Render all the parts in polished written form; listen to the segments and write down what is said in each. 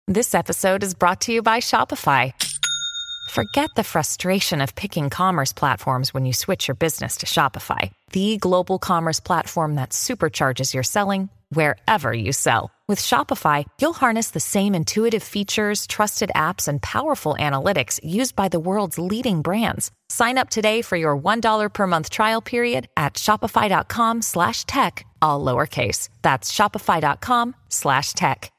This episode is brought to you by Shopify. Forget the frustration of picking commerce platforms when you switch your business to Shopify, the global commerce platform that supercharges your selling wherever you sell. With Shopify, you'll harness the same intuitive features, trusted apps, and powerful analytics used by the world's leading brands. Sign up today for your $1 per month trial period at shopify.com/tech, all lowercase. That's shopify.com/tech.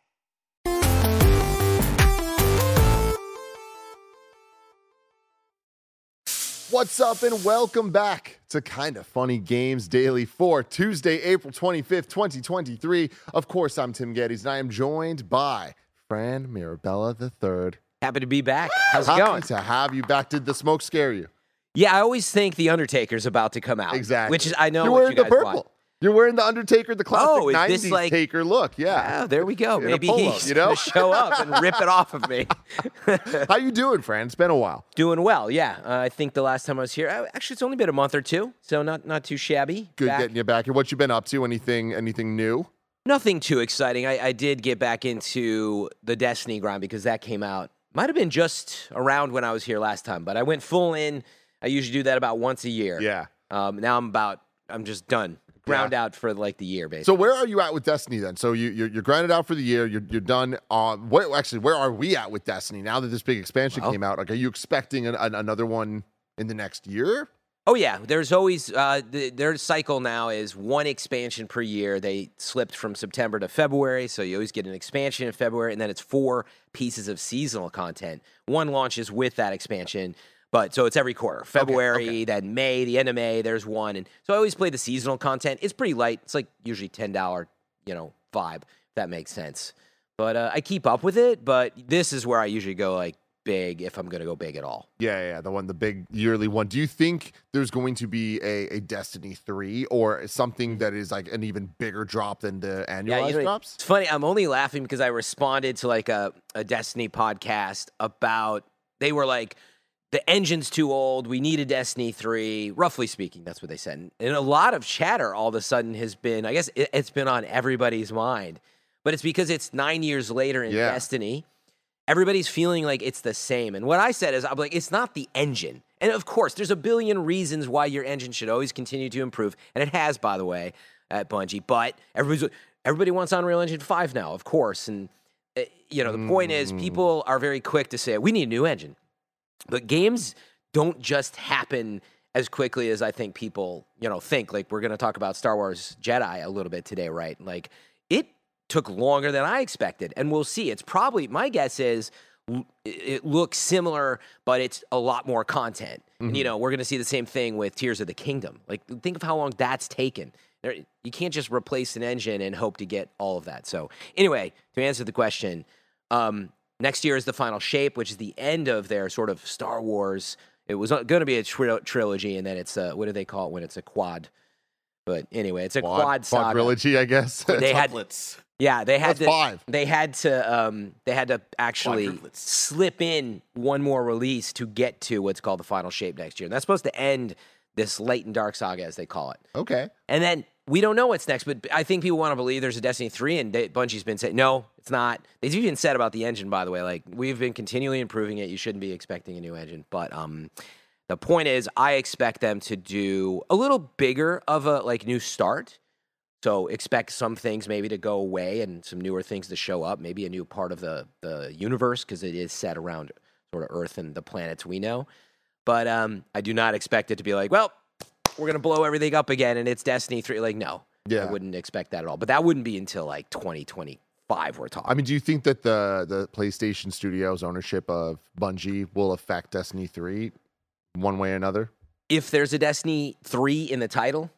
What's up and welcome back to Kinda Funny Games Daily for Tuesday, April 25th, 2023. Of course, I'm Tim Geddes, and I am joined by Fran Mirabella III. Happy to be back. How's it Happy going? to have you back. Did the smoke scare you? Yeah, I always think The Undertaker's about to come out. Exactly. Which is, I know You're what wearing you the guys purple. want. You're wearing the Undertaker, the classic Oh, is 90s this like- Taker look. Yeah. Oh, there we go. In a Maybe polo, he's you know? going to show up and rip it off of me. How you doing, Fran? It's been a while. Doing well, yeah. I think the last time I was here, actually, it's only been a month or two, so not too shabby. Good Back. getting you back here. What you been up to? Anything new? Nothing too exciting. I did get back into the Destiny grind because that came out. Might have been just around when I was here last time, but I went full in. I usually do that about once a year. Yeah. Now I'm just done. Ground out for like the year, basically. So where are you at with Destiny then? So you're grinded out for the year. You're done. Where are we at with Destiny now that this big expansion came out? Like, are you expecting another one in the next year? Oh yeah, there's always their cycle now is one expansion per year. They slipped from September to February, so you always get an expansion in February, and then it's 4 pieces of seasonal content. One launches with that expansion. But so it's every quarter. February, then May, the end of May, there's one. And so I always play the seasonal content. It's pretty light. It's like usually $10, vibe, if that makes sense. But I keep up with it, but this is where I usually go like big if I'm going to go big at all. Yeah, the big yearly one. Do you think there's going to be a Destiny 3 or something that is like an even bigger drop than the annualized drops? It's funny. I'm only laughing because I responded to like a Destiny podcast about, they were like, the engine's too old. We need a Destiny 3. Roughly speaking, that's what they said. And a lot of chatter all of a sudden has been, I guess it's been on everybody's mind. But it's because it's 9 years later in Destiny. Everybody's feeling like it's the same. And what I said is, I'm like, it's not the engine. And of course, there's a billion reasons why your engine should always continue to improve. And it has, by the way, at Bungie. But everybody wants Unreal Engine 5 now, of course. And, the point is, people are very quick to say, we need a new engine. But games don't just happen as quickly as I think people, think. Like, we're going to talk about Star Wars Jedi a little bit today, right? Like, it took longer than I expected. And we'll see. It's probably, my guess is, it looks similar, but it's a lot more content. Mm-hmm. And, we're going to see the same thing with Tears of the Kingdom. Like, think of how long that's taken. You can't just replace an engine and hope to get all of that. So, anyway, to answer the question, next year is the final shape, which is the end of their sort of Star Wars. It was going to be a trilogy, and then it's what do they call it when it's a quad? But anyway, it's a quad saga. Quadrilogy, I guess. They had That's 5. They had to actually slip in one more release to get to what's called the final shape next year. And that's supposed to end this Light and Dark saga, as they call it. Okay. And then we don't know what's next, but I think people want to believe there's a Destiny 3, and Bungie's been saying, no, it's not. They've even said about the engine, by the way, like, we've been continually improving it. You shouldn't be expecting a new engine. But the point is, I expect them to do a little bigger of a, new start. So expect some things maybe to go away and some newer things to show up, maybe a new part of the universe, because it is set around sort of Earth and the planets we know. But I do not expect it to be like, well, we're going to blow everything up again, and it's Destiny 3. Like, no. Yeah. I wouldn't expect that at all. But that wouldn't be until, 2025 we're talking. I mean, do you think that the PlayStation Studios ownership of Bungie will affect Destiny 3 one way or another? If there's a Destiny 3 in the title,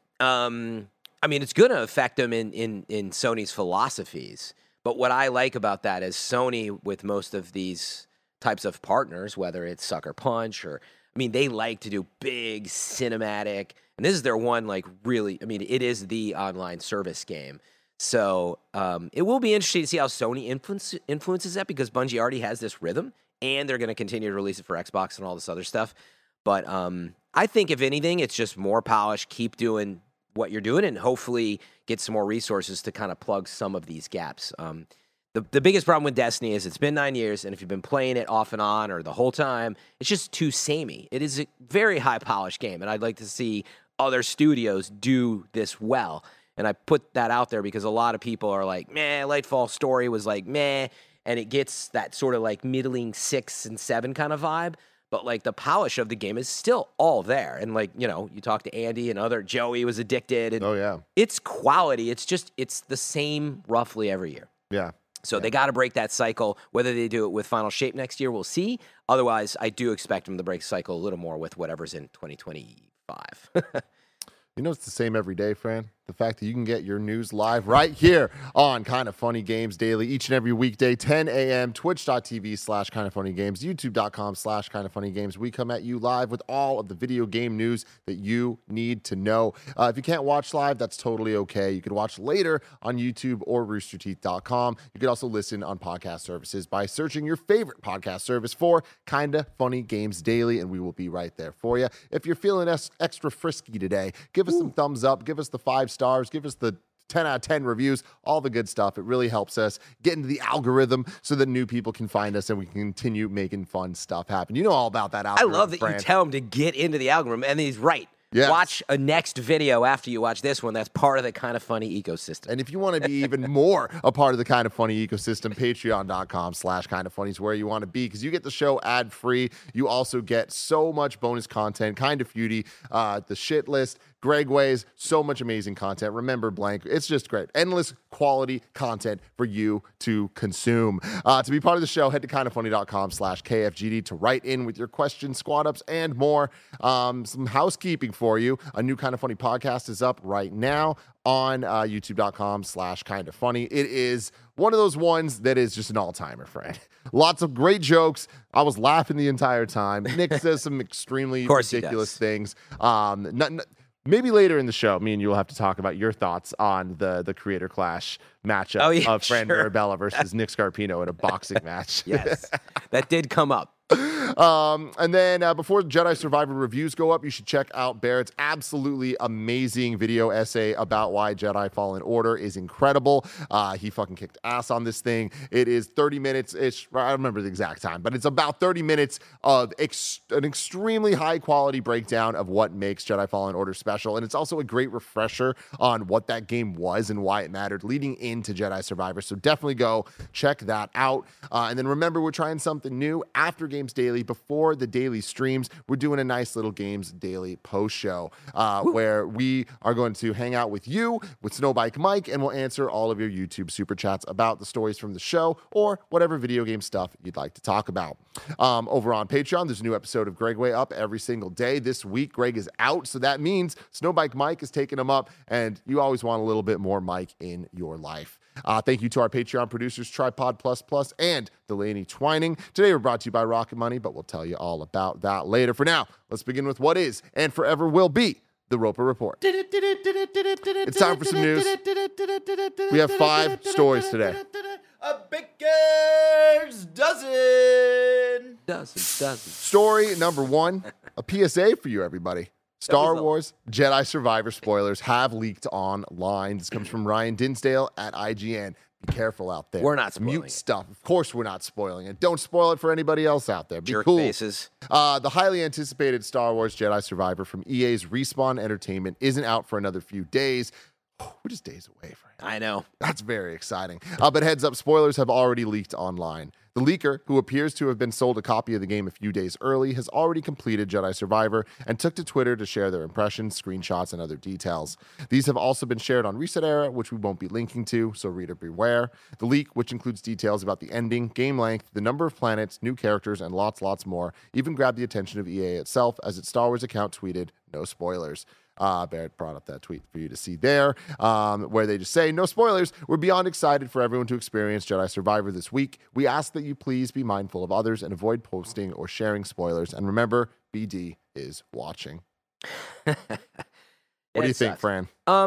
it's going to affect them in Sony's philosophies. But what I like about that is Sony, with most of these types of partners, whether it's Sucker Punch or... they like to do big cinematic, and this is their one, really, it is the online service game. So it will be interesting to see how Sony influences that, because Bungie already has this rhythm, and they're going to continue to release it for Xbox and all this other stuff. But I think, if anything, it's just more polish, keep doing what you're doing, and hopefully get some more resources to kind of plug some of these gaps. The biggest problem with Destiny is it's been 9 years, and if you've been playing it off and on or the whole time, it's just too samey. It is a very high-polished game, and I'd like to see other studios do this well. And I put that out there because a lot of people are like, meh, Lightfall story was like, meh, and it gets that sort of like middling 6 and 7 kind of vibe. But like the polish of the game is still all there. And like, you know, you talk to Andy and Joey was addicted. And Oh, yeah. it's quality. It's the same roughly every year. Yeah. So they got to break that cycle. Whether they do it with Final Shape next year, we'll see. Otherwise, I do expect them to break the cycle a little more with whatever's in 2025. You know, it's the same every day, Fran. The fact that you can get your news live right here on Kind of Funny Games Daily each and every weekday, 10 a.m., twitch.tv/Kind of Funny Games, youtube.com/Kind of Funny Games. We come at you live with all of the video game news that you need to know. If you can't watch live, that's totally okay. You can watch later on YouTube or roosterteeth.com. You can also listen on podcast services by searching your favorite podcast service for Kind of Funny Games Daily, and we will be right there for you. If you're feeling extra frisky today, give us some thumbs up, give us the 5 stars, give us the 10 out of 10 reviews, all the good stuff. It really helps us get into the algorithm so that new people can find us and we can continue making fun stuff happen. You know all about that I algorithm, love that Fran. you tell him to get into the algorithm, and he's right. Yes. Watch a next video after you watch this one. That's part of the Kind of Funny ecosystem. And if you want to be even more a part of the Kind of Funny ecosystem, patreon.com/Kind of Funny is where you want to be because you get the show ad-free. You also get so much bonus content, Kind of Feudy, the shit list, Greg Ways, so much amazing content. Remember Blank. It's just great. Endless quality content for you to consume. To be part of the show, head to kindoffunny.com/KFGD to write in with your questions, squad ups, and more. Some housekeeping for you. A new Kind of Funny podcast is up right now on youtube.com/Kind of Funny. It is one of those ones that is just an all-timer, friend. Lots of great jokes. I was laughing the entire time. Nick says some extremely ridiculous things. Maybe later in the show, me and you will have to talk about your thoughts on the Creator Clash matchup of Fran Mirabella versus Nick Scarpino in a boxing match. Yes, that did come up. And then before Jedi Survivor reviews go up, you should check out Barrett's absolutely amazing video essay about why Jedi Fallen Order is incredible. He fucking kicked ass on this thing. It is 30 minutes-ish. I don't remember the exact time, but it's about 30 minutes of an extremely high-quality breakdown of what makes Jedi Fallen Order special. And it's also a great refresher on what that game was and why it mattered leading into Jedi Survivor. So definitely go check that out. And then remember, we're trying something new after Games Daily. Before the daily streams, we're doing a nice little Games Daily post show where we are going to hang out with you, with Snowbike Mike, and we'll answer all of your YouTube super chats about the stories from the show or whatever video game stuff you'd like to talk about. Over on Patreon, there's a new episode of Greg Way up every single day. This week, Greg is out, so that means Snowbike Mike is taking him up, and you always want a little bit more Mike in your life. Thank you to our Patreon producers, Tripod Plus Plus and Delaney Twining. Today we're brought to you by Rocket Money, but we'll tell you all about that later. For now, let's begin with what is and forever will be the Roper Report. It's time for some news. We have 5 stories today. A baker's dozen. Dozen. Story number 1, a PSA for you, everybody. Star Wars Jedi Survivor spoilers have leaked online. This comes from Ryan Dinsdale at IGN. Be careful out there. We're not spoiling Mute stuff. Of course we're not spoiling it. Don't spoil it for anybody else out there. Be Jerk cool. faces. The highly anticipated Star Wars Jedi Survivor from EA's Respawn Entertainment isn't out for another few days. We're just days away, Frank. I know. That's very exciting. But heads up, spoilers have already leaked online. The leaker, who appears to have been sold a copy of the game a few days early, has already completed Jedi Survivor and took to Twitter to share their impressions, screenshots, and other details. These have also been shared on Reset Era, which we won't be linking to, so reader beware. The leak, which includes details about the ending, game length, the number of planets, new characters, and lots more, even grabbed the attention of EA itself as its Star Wars account tweeted, "No spoilers." Barrett brought up that tweet for you to see there, where they just say, "No spoilers. We're beyond excited for everyone to experience Jedi Survivor this week. We ask that you please be mindful of others and avoid posting or sharing spoilers. And remember, BD is watching." What do you think, Fran?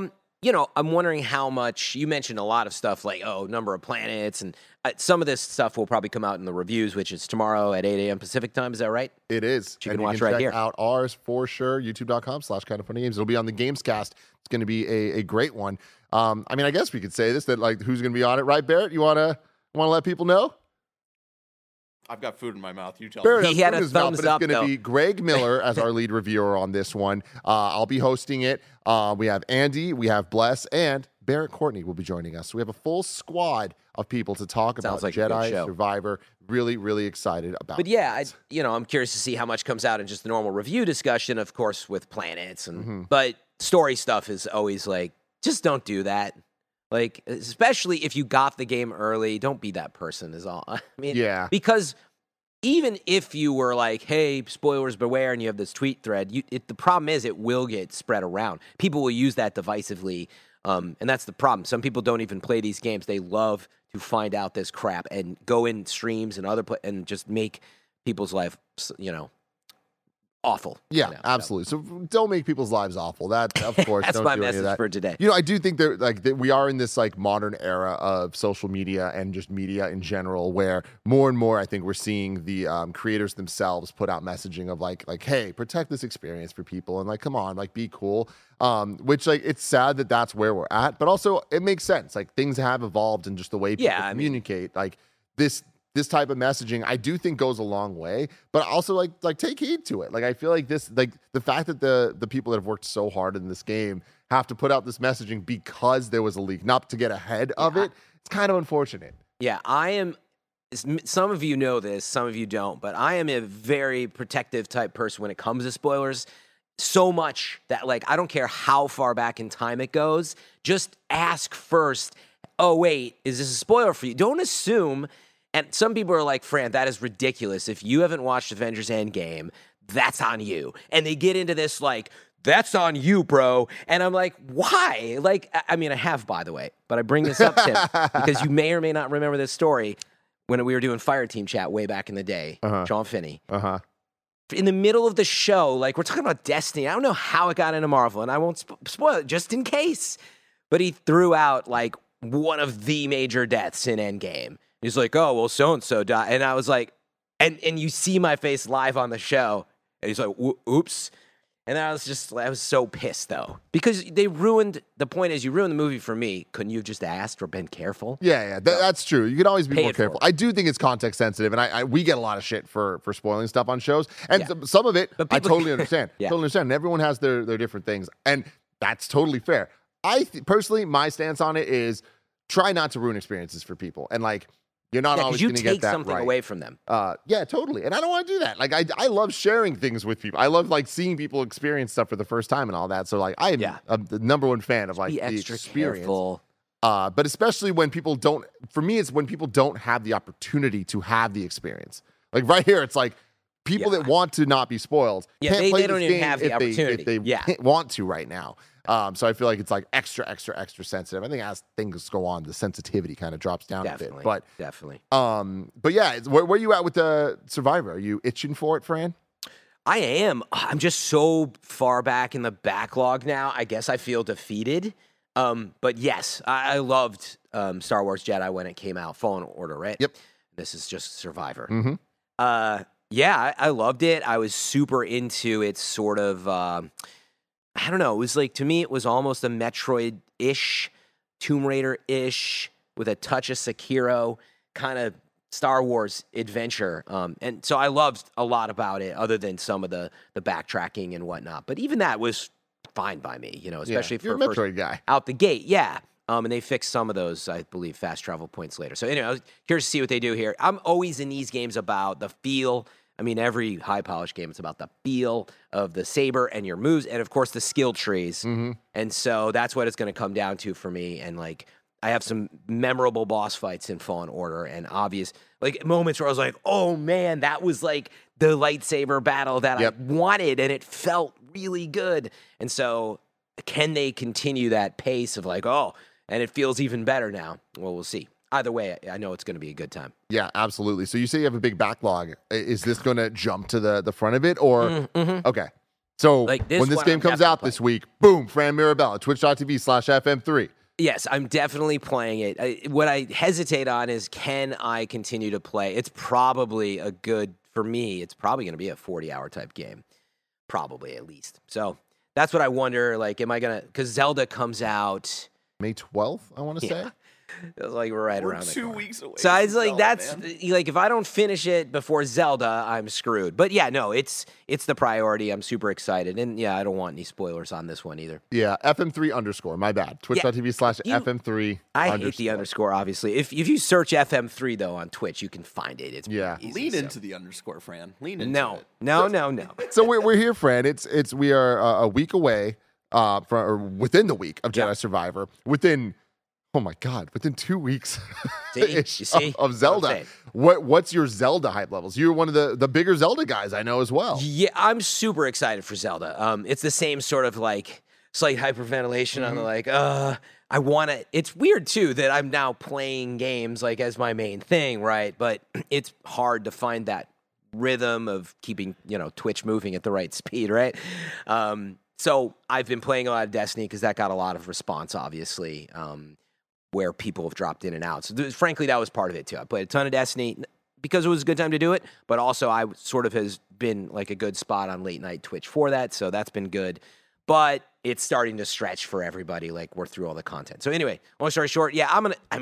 I'm wondering how much, you mentioned a lot of stuff like, number of planets, and some of this stuff will probably come out in the reviews, which is tomorrow at 8 a.m. Pacific time. Is that right? It is. You can watch right here. Check out ours for sure, youtube.com/kindoffunnygames. It'll be on the Gamescast. It's going to be a great one. I guess we could say this, that like who's going to be on it, right, Barrett? You want to Want to let people know? I've got food in my mouth. You tell Fair me. enough. He had Food a is not, thumbs but up, it's going though. to be Greg Miller as our lead reviewer on this one. I'll be hosting it. We have Andy, we have Bless, and Barrett Courtney will be joining us. So we have a full squad of people to talk about Sounds like a good Jedi show. Survivor. Really, really excited about But it. yeah, I'm curious to see how much comes out in just the normal review discussion, of course, with planets but story stuff is always like, just don't do that. Like, especially if you got the game early, don't be that person is all. I mean, Yeah. because even if you were like, hey, spoilers beware, and you have this tweet thread, the problem is it will get spread around. People will use that divisively, and that's the problem. Some people don't even play these games. They love to find out this crap and go in streams and and just make people's life, awful. Yeah, So, absolutely. So don't make people's lives awful. That, of course, that's don't my do any of message that. for today. I do think that we are in this like modern era of social media and just media in general, where more and more I think we're seeing the creators themselves put out messaging of like, hey, protect this experience for people and like, come on, like be cool. Which like it's sad that that's where we're at, but also it makes sense. Like things have evolved in just the way people communicate. Like this type of messaging, I do think goes a long way, but also like take heed to it. Like I feel like this, like the fact that the people that have worked so hard in this game have to put out this messaging because there was a leak, not to get ahead of it. It's kind of unfortunate. Yeah, I am. Some of you know this, some of you don't, but I am a very protective type person when it comes to spoilers. So much that like I don't care how far back in time it goes. Just ask first. Oh wait, is this a spoiler for you? Don't assume. And some people are like, Fran, that is ridiculous. If you haven't watched Avengers Endgame, that's on you. And they get into this like, that's on you, bro. And I'm like, why? Like, I mean, I have, by the way, but I bring this up, Tim, because you may or may not remember this story when we were doing Fire Team Chat way back in the day, Sean Finney. In the middle of the show, like we're talking about Destiny. I don't know how it got into Marvel, and I won't spoil it just in case. But he threw out like one of the major deaths in Endgame. He's like, oh, well, so-and-so died. And I was like, and you see my face live on the show. And he's like, oops. And I was so pissed, though. Because they ruined, the point is, you ruined the movie for me. Couldn't you have just asked or been careful? Yeah, that's true. You can always be Pay more it forward. careful. I do think it's context sensitive, and we get a lot of shit for spoiling stuff on shows. And some of it, But I people- totally understand. Yeah. Totally understand. And everyone has their different things. And that's totally fair. Personally, my stance on it is try not to ruin experiences for people. And like, you're not always you going to get take that something right. away from them. Yeah, totally. And I don't want to do that. Like, I love sharing things with people. I love like seeing people experience stuff for the first time and all that. So like, I am the number one fan of like Be the extra experience. careful. But especially when people don't, for me, it's when people don't have the opportunity to have the experience. Like right here, it's like people that want to not be spoiled can't play they this don't even game have the if opportunity. they can't want to right now. So I feel like it's like extra sensitive. I think as things go on, the sensitivity kind of drops down a bit. But Definitely. but yeah, where are you at with the Survivor? Are you itching for it, Fran? I am. I'm just so far back in the backlog now. I guess I feel defeated. But yes, I loved Star Wars Jedi when it came out. Fallen Order, right? Yep. This is just Survivor. Mm-hmm. Yeah, I loved it. I was super into its sort of, I don't know. It was like, to me, it was almost a Metroid-ish, Tomb Raider-ish, with a touch of Sekiro kind of Star Wars adventure. And so I loved a lot about it, other than some of the backtracking and whatnot. But even that was fine by me, especially you're for a Metroid guy. out the gate. Yeah. And they fixed some of those, I believe, fast travel points later. So anyway, I was curious to see what they do here. I'm always in these games about the feel. I mean, every high-polished game, it's about the feel of the saber and your moves, and of course the skill trees. And so that's what it's going to come down to for me. And like, I have some memorable boss fights in Fallen Order, and obvious like moments where I was like, "Oh man, that was like the lightsaber battle that I wanted, and it felt really good." And so, can they continue that pace of like, "Oh," and it feels even better now? Well, we'll see. Either way, I know it's going to be a good time. Yeah, absolutely. So you say you have a big backlog. Is this going to jump to the front of it, or okay? So Like this when this one, game I'm comes definitely out this week, boom, Fran Mirabella, twitch.tv/FM3. Yes, I'm definitely playing it. What I hesitate on is, can I continue to play? It's probably for me, it's probably going to be a 40-hour type game. Probably, at least. So that's what I wonder, like, am I going to, because Zelda comes out May 12th, I want to say. It was like right We're around the 2 corner. weeks away. So I was from like, Zelda, that's man. like, if I don't finish it before Zelda, I'm screwed. But yeah, no, it's the priority. I'm super excited. And yeah, I don't want any spoilers on this one either. Yeah, FM3_. My bad. Twitch.tv/FM3. I hate the underscore, obviously. If you search FM3, though, on Twitch, you can find it. It's Yeah. pretty easy, Lean so. into the underscore, Fran. Lean into No, it. no. So we're here, Fran. We are a week away or within the week of Jedi Yeah. Survivor. Within 2 weeks See? You see? of Zelda. Okay. What's your Zelda hype levels? You're one of the bigger Zelda guys I know as well. Yeah, I'm super excited for Zelda. It's the same sort of like slight hyperventilation on the like, I want to. It's weird too that I'm now playing games like as my main thing, right? But it's hard to find that rhythm of keeping, Twitch moving at the right speed, right? So I've been playing a lot of Destiny because that got a lot of response, obviously, where people have dropped in and out. So frankly, that was part of it too. I played a ton of Destiny because it was a good time to do it, but also I sort of has been like a good spot on late night Twitch for that, so that's been good. But it's starting to stretch for everybody. Like we're through all the content. So anyway, long story short, yeah,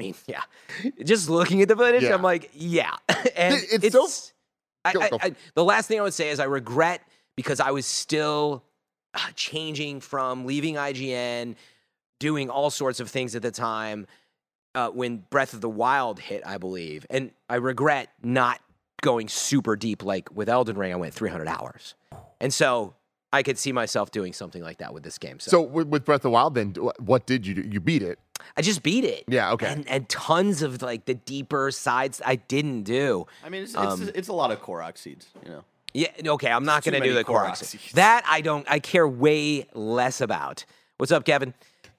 just looking at the footage, Yeah. I'm like, yeah, and It's so- Go. the last thing I would say is I regret because I was still changing from leaving IGN, doing all sorts of things at the time when Breath of the Wild hit, I believe. And I regret not going super deep. Like with Elden Ring, I went 300 hours. And so I could see myself doing something like that with this game. So with Breath of the Wild, then what did you do? You beat it. I just beat it. Yeah, okay. And tons of like the deeper sides I didn't do. I mean, it's a lot of Korok seeds, Yeah, okay, I'm not Too going to do many the Korok. Korok seeds. That I care way less about. What's up, Kevin?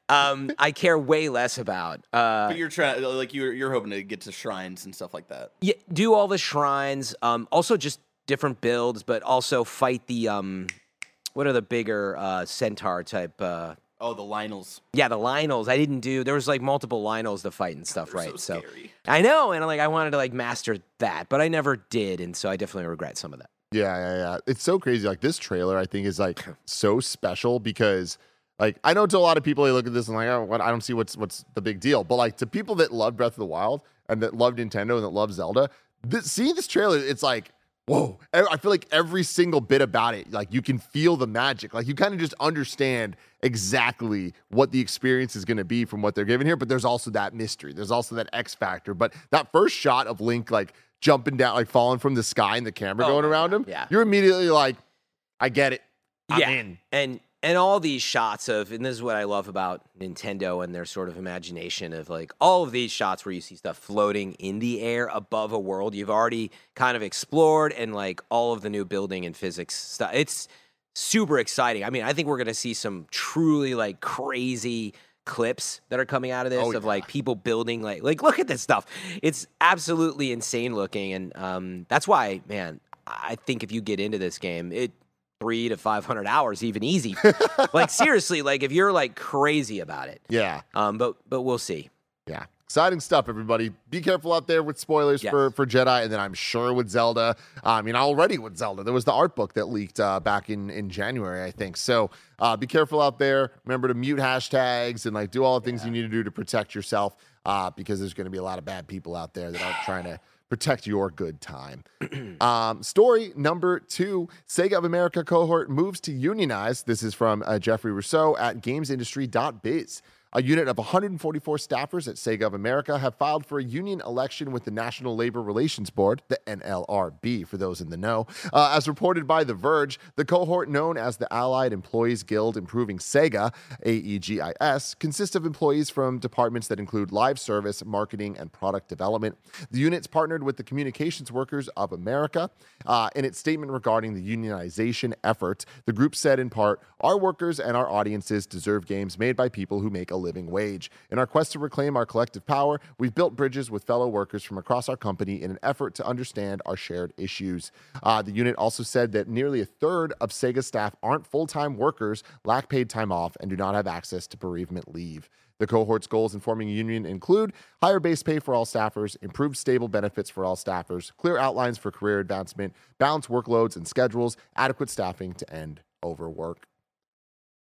I care way less about. But you're trying, like you're hoping to get to shrines and stuff like that. Yeah, do all the shrines. Also just different builds, but also fight the what are the bigger centaur type? Oh, the Lionels. Yeah, the Lionels. I didn't do. There was like multiple Lionels to fight and stuff, They're right? so scary. I know, and I wanted to like master that, but I never did, and so I definitely regret some of that. Yeah. It's so crazy. Like this trailer, I think is like so special because like I know to a lot of people they look at this and like, oh, I don't see what's the big deal. But like to people that love Breath of the Wild and that love Nintendo and that love Zelda, seeing this trailer, it's like, whoa. I feel like every single bit about it, like you can feel the magic. Like you kind of just understand exactly what the experience is going to be from what they're giving here. But there's also that mystery. There's also that X factor. But that first shot of Link like jumping down, like falling from the sky and the camera going around him, yeah. you're immediately like, I get it. I'm Yeah. in. And all these shots of, and this is what I love about Nintendo and their sort of imagination of like all of these shots where you see stuff floating in the air above a world you've already kind of explored and like all of the new building and physics stuff. It's super exciting. I mean, I think we're going to see some truly like crazy clips that are coming out of this of like people building like look at this stuff. It's absolutely insane looking. And that's why, man, I think if you get into this game, 300 to 500 hours, even easy. Like seriously, like if you're like crazy about it. Yeah. But we'll see. Yeah. Exciting stuff, everybody. Be careful out there with spoilers Yes. for Jedi, and then I'm sure with Zelda. I mean, already with Zelda, there was the art book that leaked back in January, I think. So be careful out there. Remember to mute hashtags and like do all the things you need to do to protect yourself because there's going to be a lot of bad people out there that aren't trying to protect your good time. Story number 2, Sega of America cohort moves to unionize. This is from Jeffrey Rousseau at gamesindustry.biz. A unit of 144 staffers at Sega of America have filed for a union election with the National Labor Relations Board, the NLRB, for those in the know. As reported by The Verge, the cohort known as the Allied Employees Guild Improving Sega, AEGIS, consists of employees from departments that include live service, marketing, and product development. The unit's partnered with the Communications Workers of America. In its statement regarding the unionization effort, the group said in part, "Our workers and our audiences deserve games made by people who make a living wage. In our quest to reclaim our collective power, we've built bridges with fellow workers from across our company in an effort to understand our shared issues." The unit also said that nearly a third of Sega staff aren't full-time workers, lack paid time off, and do not have access to bereavement leave. The cohort's goals in forming a union include higher base pay for all staffers, improved stable benefits for all staffers, clear outlines for career advancement, balanced workloads and schedules, adequate staffing to end overwork.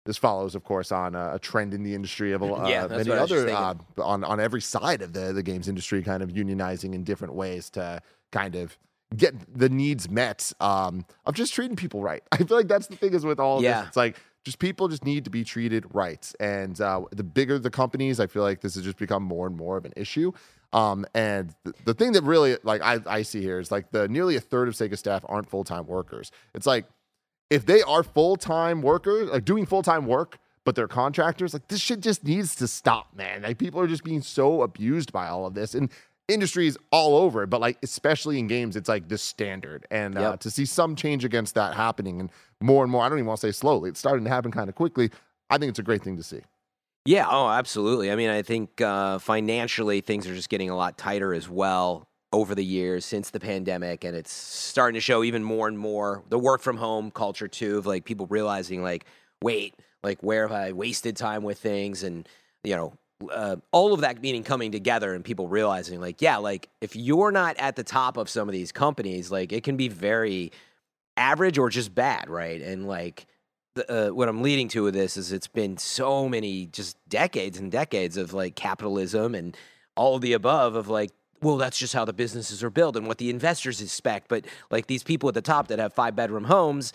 This follows, of course, on a trend in the industry of Yeah, that's many what I was just other thinking. on every side of the games industry, kind of unionizing in different ways to kind of get the needs met of just treating people right. I feel like that's the thing is with all of Yeah. this. It's like just people just need to be treated right. And the bigger the companies, I feel like this has just become more and more of an issue. And the thing that really like I see here is like the nearly a third of Sega staff aren't full-time workers. It's like if they are full-time workers, like doing full-time work, but they're contractors, like this shit just needs to stop, man. Like people are just being so abused by all of this. And industries all over, but like especially in games, it's like the standard. And to see some change against that happening and more, I don't even want to say slowly, it's starting to happen kind of quickly. I think it's a great thing to see. Yeah, oh, absolutely. I mean, I think financially things are just getting a lot tighter as well over the years since the pandemic, and it's starting to show even more and more the work from home culture too, of like people realizing like, wait, like where have I wasted time with things, and you know, all of that meaning coming together and people realizing like, yeah, like if you're not at the top of some of these companies, like it can be very average or just bad, right? And like what I'm leading to with this is it's been so many just decades and decades of like capitalism and all of the above of like, well, that's just how the businesses are built and what the investors expect. But like these people at the top that have 5-bedroom homes,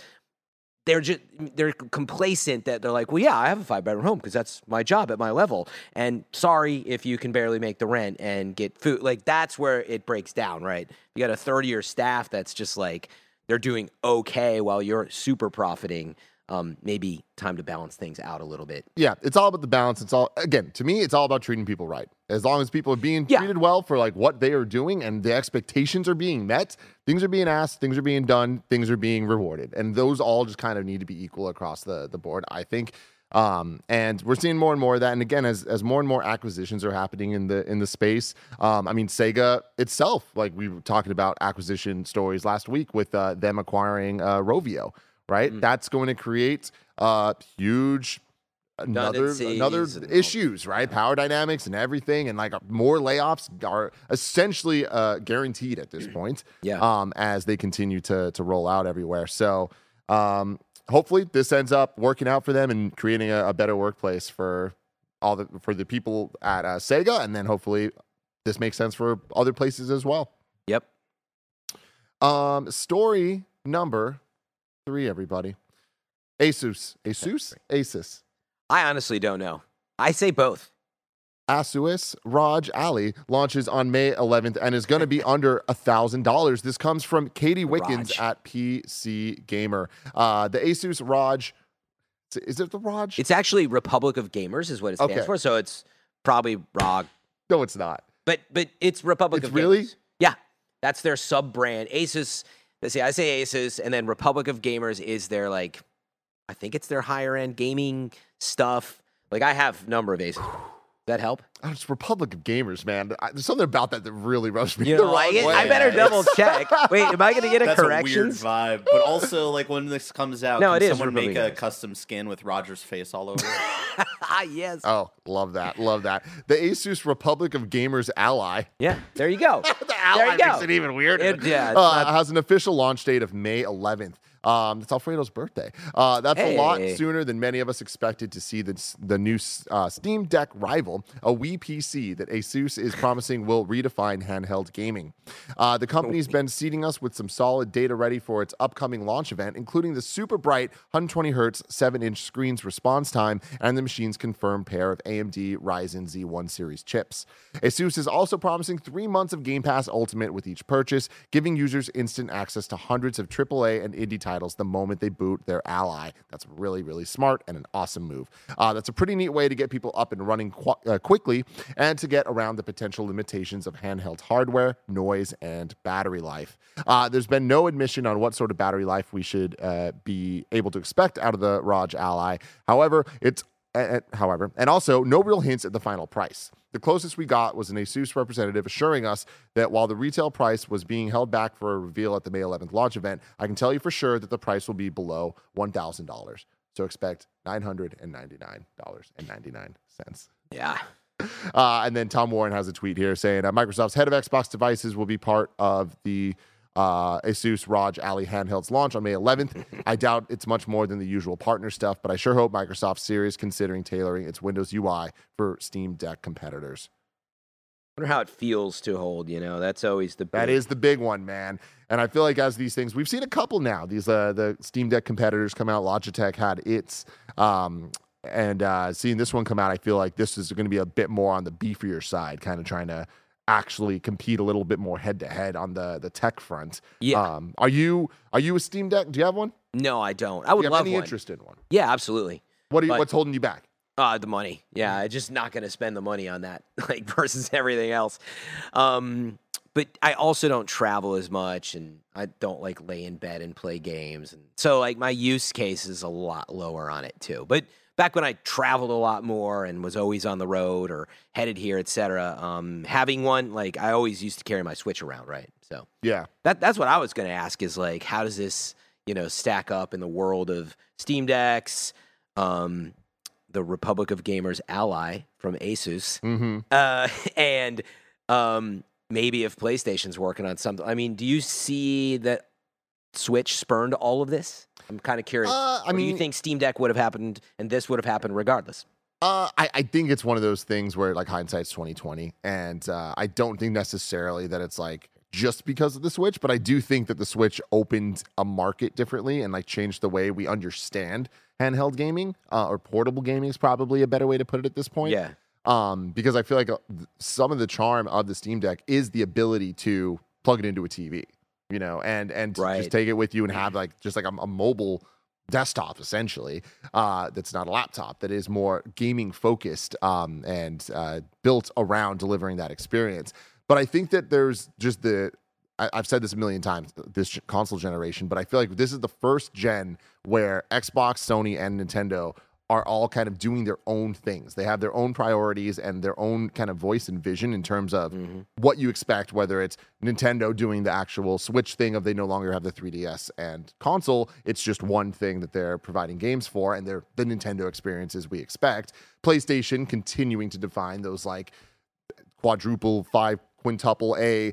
they're complacent that they're like, well, yeah, I have a 5-bedroom home because that's my job at my level. And sorry if you can barely make the rent and get food. Like that's where it breaks down, right? You got a third of your staff that's just like they're doing okay while you're super profiting. Maybe time to balance things out a little bit. Yeah, it's all about the balance. It's all, again, to me, it's all about treating people right. As long as people are being treated well for like what they are doing and the expectations are being met, things are being asked, things are being done, things are being rewarded. And those all just kind of need to be equal across the board, I think. And we're seeing more and more of that. And again, as more and more acquisitions are happening in the space, I mean, Sega itself, like we were talking about acquisition stories last week with them acquiring Rovio. Right, that's going to create huge another issues, right? Power dynamics and everything, and like more layoffs are essentially guaranteed at this point. As they continue to roll out everywhere. So hopefully this ends up working out for them and creating a better workplace for the people at Sega, and then hopefully this makes sense for other places as well. Yep. Story number 3, everybody. Asus. I honestly don't know. I say both. Asus ROG Ally launches on May 11th and is going to be under $1,000. This comes from Katie Wickens at PC Gamer. The Asus ROG, is it the ROG? It's actually Republic of Gamers is what it stands for, so it's probably ROG. No, it's not. But it's Republic of Gamers. Really? Yeah, that's their sub-brand. Asus. Let's see, I say Asus, and then Republic of Gamers is their, like, I think it's their higher-end gaming stuff. Like, I have a number of Asus. Does that help? Oh, it's Republic of Gamers, man. There's something about that really rubs me you the don't wrong like it? way. I better double check. Wait, am I going to get a That's corrections? a weird vibe. But also, like, when this comes out, No, can it is someone make Republic a custom skin with Roger's face all over it? Yes. Oh, love that. The Asus Republic of Gamers Ally. Yeah, there you go. The Ally makes it even weirder. Has an official launch date of May 11th. It's Alfredo's birthday. That's a lot sooner than many of us expected to see the new Steam Deck rival, a Wii PC that Asus is promising will redefine handheld gaming. The company's been seeding us with some solid data ready for its upcoming launch event, including the super bright 120 Hz 7-inch screen's response time and the machine's confirmed pair of AMD Ryzen Z1 series chips. Asus is also promising 3 months of Game Pass Ultimate with each purchase, giving users instant access to hundreds of AAA and indie titles the moment they boot their Ally. That's really, really smart and an awesome move. That's a pretty neat way to get people up and running quickly and to get around the potential limitations of handheld hardware, noise, and battery life. There's been no admission on what sort of battery life we should be able to expect out of the ROG Ally. However, and also no real hints at the final price. The closest we got was an Asus representative assuring us that while the retail price was being held back for a reveal at the May 11th launch event, I can tell you for sure that the price will be below $1,000. So expect $999.99. Yeah. And then Tom Warren has a tweet here saying Microsoft's head of Xbox devices will be part of the Asus ROG Ally handhelds launch on May 11th. I doubt it's much more than the usual partner stuff, but I sure hope Microsoft's serious considering tailoring its Windows UI for Steam Deck competitors. I wonder how it feels to hold, that's always the big... That is the big one, man. And I feel like as these things, we've seen a couple now. These the Steam Deck competitors come out. Logitech had its, and seeing this one come out, I feel like this is going to be a bit more on the beefier side, kind of trying to actually compete a little bit more head to head on the tech front. Yeah. Are you a Steam Deck? Do you have one? No, I don't. I would Do you love have any one. interest in one? Yeah, absolutely. What's holding you back? The money. Yeah, I'm just not going to spend the money on that, versus everything else. But I also don't travel as much, and I don't lay in bed and play games. And so my use case is a lot lower on it too. But back when I traveled a lot more and was always on the road or headed here, etc., having one, I always used to carry my Switch around, right? So yeah, that's what I was going to ask is how does this, stack up in the world of Steam Decks, the Republic of Gamers Ally from Asus, and maybe if PlayStation's working on something. I mean, do you see that Switch spurned all of this? I'm kind of curious. Do you think Steam Deck would have happened and this would have happened regardless? I think it's one of those things where hindsight's 20/20, and I don't think necessarily that it's just because of the Switch, but I do think that the Switch opened a market differently and changed the way we understand handheld gaming, or portable gaming is probably a better way to put it at this point. Yeah. Because I feel like some of the charm of the Steam Deck is the ability to plug it into a TV, and Right. just take it with you and have a mobile desktop essentially, that's not a laptop, that is more gaming focused, and built around delivering that experience. But I think that there's just I've said this a million times, this console generation, but I feel like this is the first gen where Xbox, Sony, and Nintendo are all kind of doing their own things. They have their own priorities and their own kind of voice and vision in terms of what you expect, whether it's Nintendo doing the actual Switch thing of they no longer have the 3DS and console. It's just one thing that they're providing games for, and they're the Nintendo experiences we expect. PlayStation continuing to define those quadruple, quintuple A,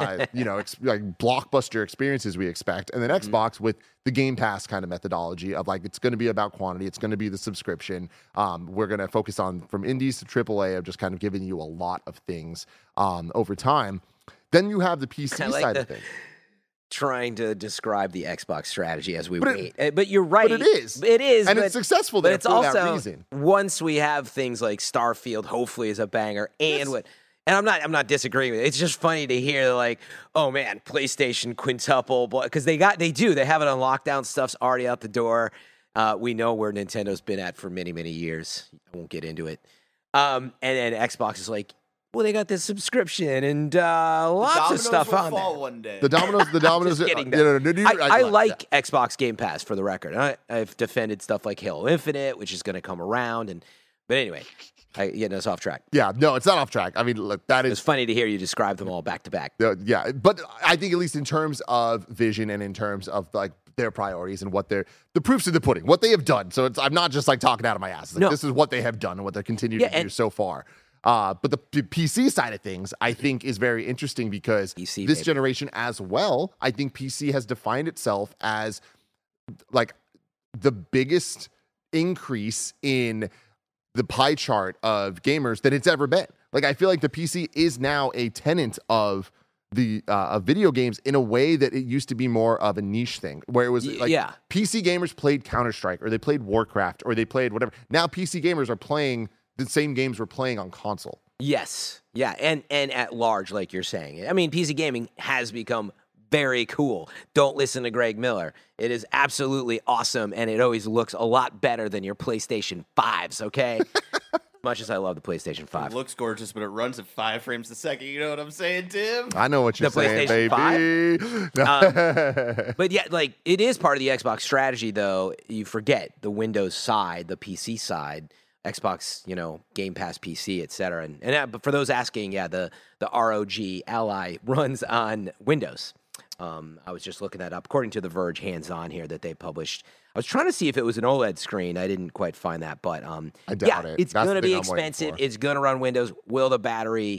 blockbuster experiences we expect. And then Xbox with the Game Pass kind of methodology of it's going to be about quantity. It's going to be the subscription. We're going to focus on from indies to AAA of just kind of giving you a lot of things over time. Then you have the PC side of things. Trying to describe the Xbox strategy as we wait. But you're right. But it is. And it's successful there for that reason. Once we have things like Starfield, hopefully is a banger, and and I'm not disagreeing with it. It's just funny to hear oh man, PlayStation quintuple, because they have it on lockdown. Stuff's already out the door. We know where Nintendo's been at for many, many years. I won't get into it. And then Xbox is well, they got this subscription and lots of stuff on there. One day. The Domino's. Just kidding, I like Xbox Game Pass, for the record. I've defended stuff like Halo Infinite, which is going to come around. But anyway, getting us off track. Yeah, no, it's not off track. I mean, look, that is... It's funny to hear you describe them all back to back. Yeah, but I think at least in terms of vision and in terms of their priorities and what the proofs of the pudding, what they have done. So I'm not just talking out of my ass. This is what they have done and what they're continuing to do so far. But the PC side of things, I think, is very interesting because this generation as well, I think PC has defined itself as the biggest increase in the pie chart of gamers that it's ever been. I feel like the PC is now a tenant of the video games in a way that it used to be more of a niche thing, where it was PC gamers played Counter-Strike or they played Warcraft or they played whatever. Now PC gamers are playing the same games we're playing on console. Yes. Yeah. And at large, like you're saying. I mean, PC gaming has become very cool. Don't listen to Greg Miller. It is absolutely awesome, and it always looks a lot better than your PlayStation 5s, okay? Much as I love the PlayStation 5. It looks gorgeous, but it runs at 5 frames a second. You know what I'm saying, Tim? I know what you're saying, baby. But yeah, it is part of the Xbox strategy, though. You forget the Windows side, the PC side, Xbox, Game Pass PC, etc. And for those asking, the ROG Ally runs on Windows. I was just looking that up. According to The Verge hands-on here that they published, I was trying to see if it was an OLED screen. I didn't quite find that, but I doubt it. It's going to be expensive. It's going to run Windows. Will the battery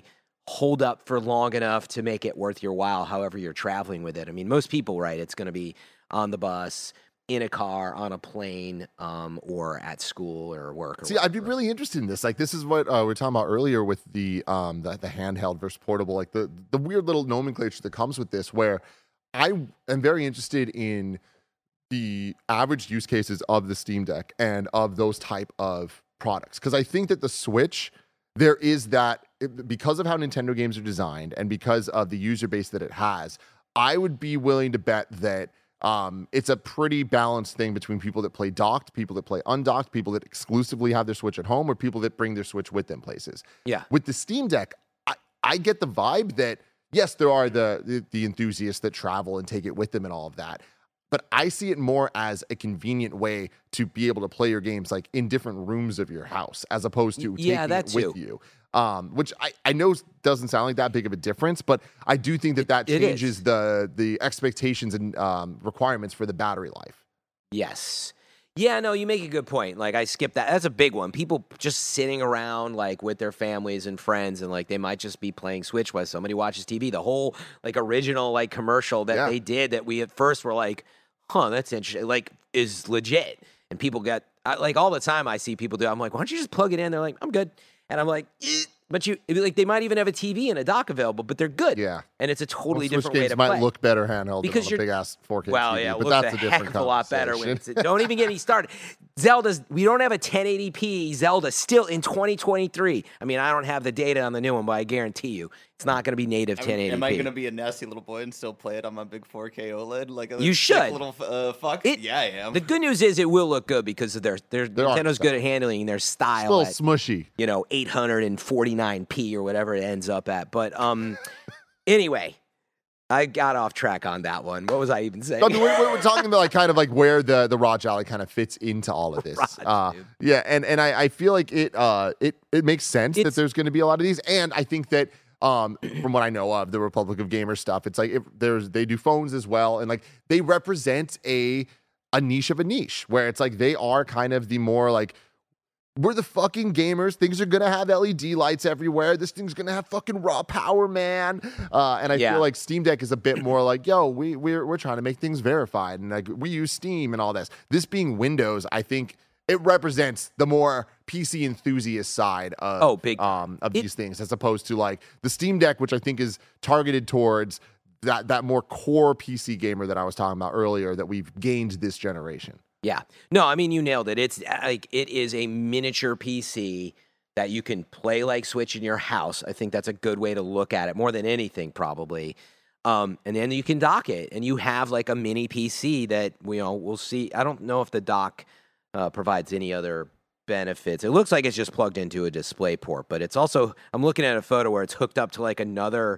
hold up for long enough to make it worth your while, however you're traveling with it. I mean, most people, right, it's going to be on the bus, in a car, on a plane, or at school or work. Or See, I'd be really interested in this. Like, this is what we were talking about earlier with the handheld versus portable, like the weird little nomenclature that comes with this, where I am very interested in the average use cases of the Steam Deck and of those type of products. Because I think that the Switch, there is that, because of how Nintendo games are designed and because of the user base that it has, I would be willing to bet that it's a pretty balanced thing between people that play docked, people that play undocked, people that exclusively have their Switch at home, or people that bring their Switch with them places. Yeah. With the Steam Deck, I get the vibe that, yes, there are the enthusiasts that travel and take it with them and all of that. But I see it more as a convenient way to be able to play your games like in different rooms of your house, as opposed to taking it with you. Which I know doesn't sound like that big of a difference, but I do think that changes the expectations and requirements for the battery life. Yes. Yeah, no, you make a good point. Like, I skipped that. That's a big one. People just sitting around, like, with their families and friends, and, like, they might just be playing Switch while somebody watches TV. The whole, like, original, like, commercial that they did that we at first were like, huh, that's interesting, like, is legit. And people get, like, all the time I see people do, I'm like, why don't you just plug it in? They're like, I'm good. And I'm like, but like, they might even have a TV and a dock available, but they're good. Yeah. And it's a totally Switch different way games to might play. Look better handheld because than on a big-ass 4K well, TV, yeah, but looks that's a a different heck of a lot better when conversation. don't even get me started. Zelda's, we don't have a 1080p Zelda still in 2023. I mean, I don't have the data on the new one, but I guarantee you it's not going to be native 1080p. Am I going to be a nasty little boy and still play it on my big 4K OLED? Like a you should. Little fuck? Yeah, I am. The good news is it will look good because of Nintendo's good at handling their style. Still smushy. 849p or whatever it ends up at. But anyway, I got off track on that one. What was I even saying? I mean, we're talking about like kind of like where the ROG Ally kind of fits into all of this. Yeah, and I feel like it makes sense that there's going to be a lot of these, and I think that from what I know of the Republic of Gamers stuff, it's like they do phones as well, and like they represent a niche of a niche where it's like they are kind of the more like, we're the fucking gamers. Things are gonna have LED lights everywhere. This thing's gonna have fucking raw power, man. And I feel like Steam Deck is a bit more like, yo, we're trying to make things verified, and like we use Steam and all this. This being Windows, I think it represents the more PC enthusiast side of these things, as opposed to like the Steam Deck, which I think is targeted towards that more core PC gamer that I was talking about earlier that we've gained this generation. Yeah. No, I mean, you nailed it. It's like, it is a miniature PC that you can play like Switch in your house. I think that's a good way to look at it, more than anything, probably. And then you can dock it, and you have like a mini PC that, we'll see. I don't know if the dock provides any other benefits. It looks like it's just plugged into a display port, but it's also, I'm looking at a photo where it's hooked up to like another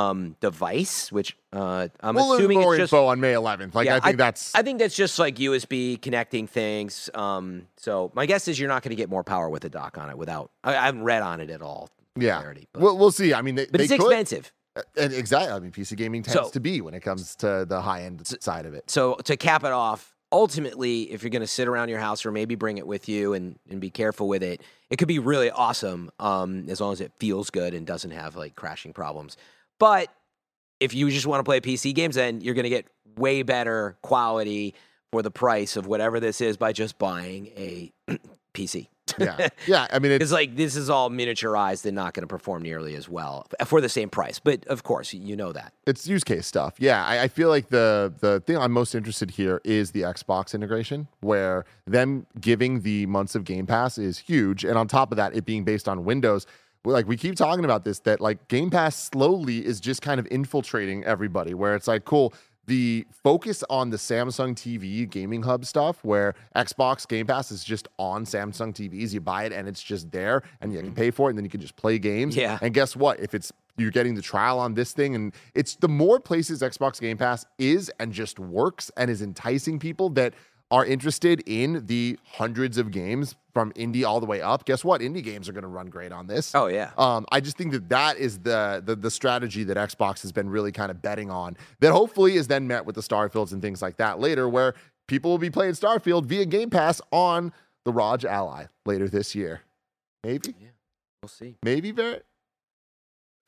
device, which I'm assuming more it's just info on May 11th. Like, I think that's just like USB connecting things. So my guess is you're not going to get more power with a dock on it without. I haven't read on it at all. Yeah, clarity, but we'll see. I mean, but it's expensive. And exactly. I mean, PC gaming tends to be when it comes to the high end side of it. So to cap it off, ultimately, if you're going to sit around your house or maybe bring it with you and be careful with it, it could be really awesome as long as it feels good and doesn't have like crashing problems. But if you just want to play PC games, then you're going to get way better quality for the price of whatever this is by just buying a PC. Yeah. I mean, it's like this is all miniaturized and not going to perform nearly as well for the same price. But of course, you know that it's use case stuff. Yeah, I feel like the thing I'm most interested here is the Xbox integration, where them giving the months of Game Pass is huge, and on top of that, it being based on Windows. Like, we keep talking about this, that like Game Pass slowly is just kind of infiltrating everybody, where it's like, cool, the focus on the Samsung TV gaming hub stuff, where Xbox Game Pass is just on Samsung TVs. You buy it and it's just there, and you can pay for it, and then you can just play games. Yeah. And guess what? If you're getting the trial on this thing, and it's the more places Xbox Game Pass is and just works and is enticing people that are interested in the hundreds of games from indie all the way up. Guess what? Indie games are going to run great on this. Oh, yeah. I just think that is the strategy that Xbox has been really kind of betting on, that hopefully is then met with the Starfields and things like that later, where people will be playing Starfield via Game Pass on the ROG Ally later this year. Maybe? Yeah, we'll see. Maybe, Barrett?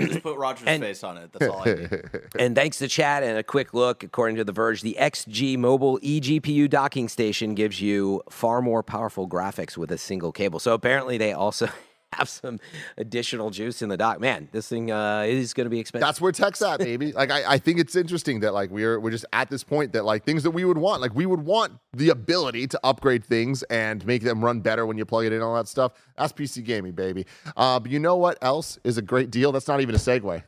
Just put Roger's face on it. That's all I need. And thanks to chat and a quick look, according to The Verge, the XG Mobile eGPU docking station gives you far more powerful graphics with a single cable. So apparently they also have some additional juice in the dock. Man, this thing is going to be expensive. That's where tech's at, baby. Like, I think it's interesting that like we're just at this point that like things that we would want, like we would want the ability to upgrade things and make them run better when you plug it in, all that stuff. That's PC gaming, baby. But you know what else is a great deal? That's not even a segue.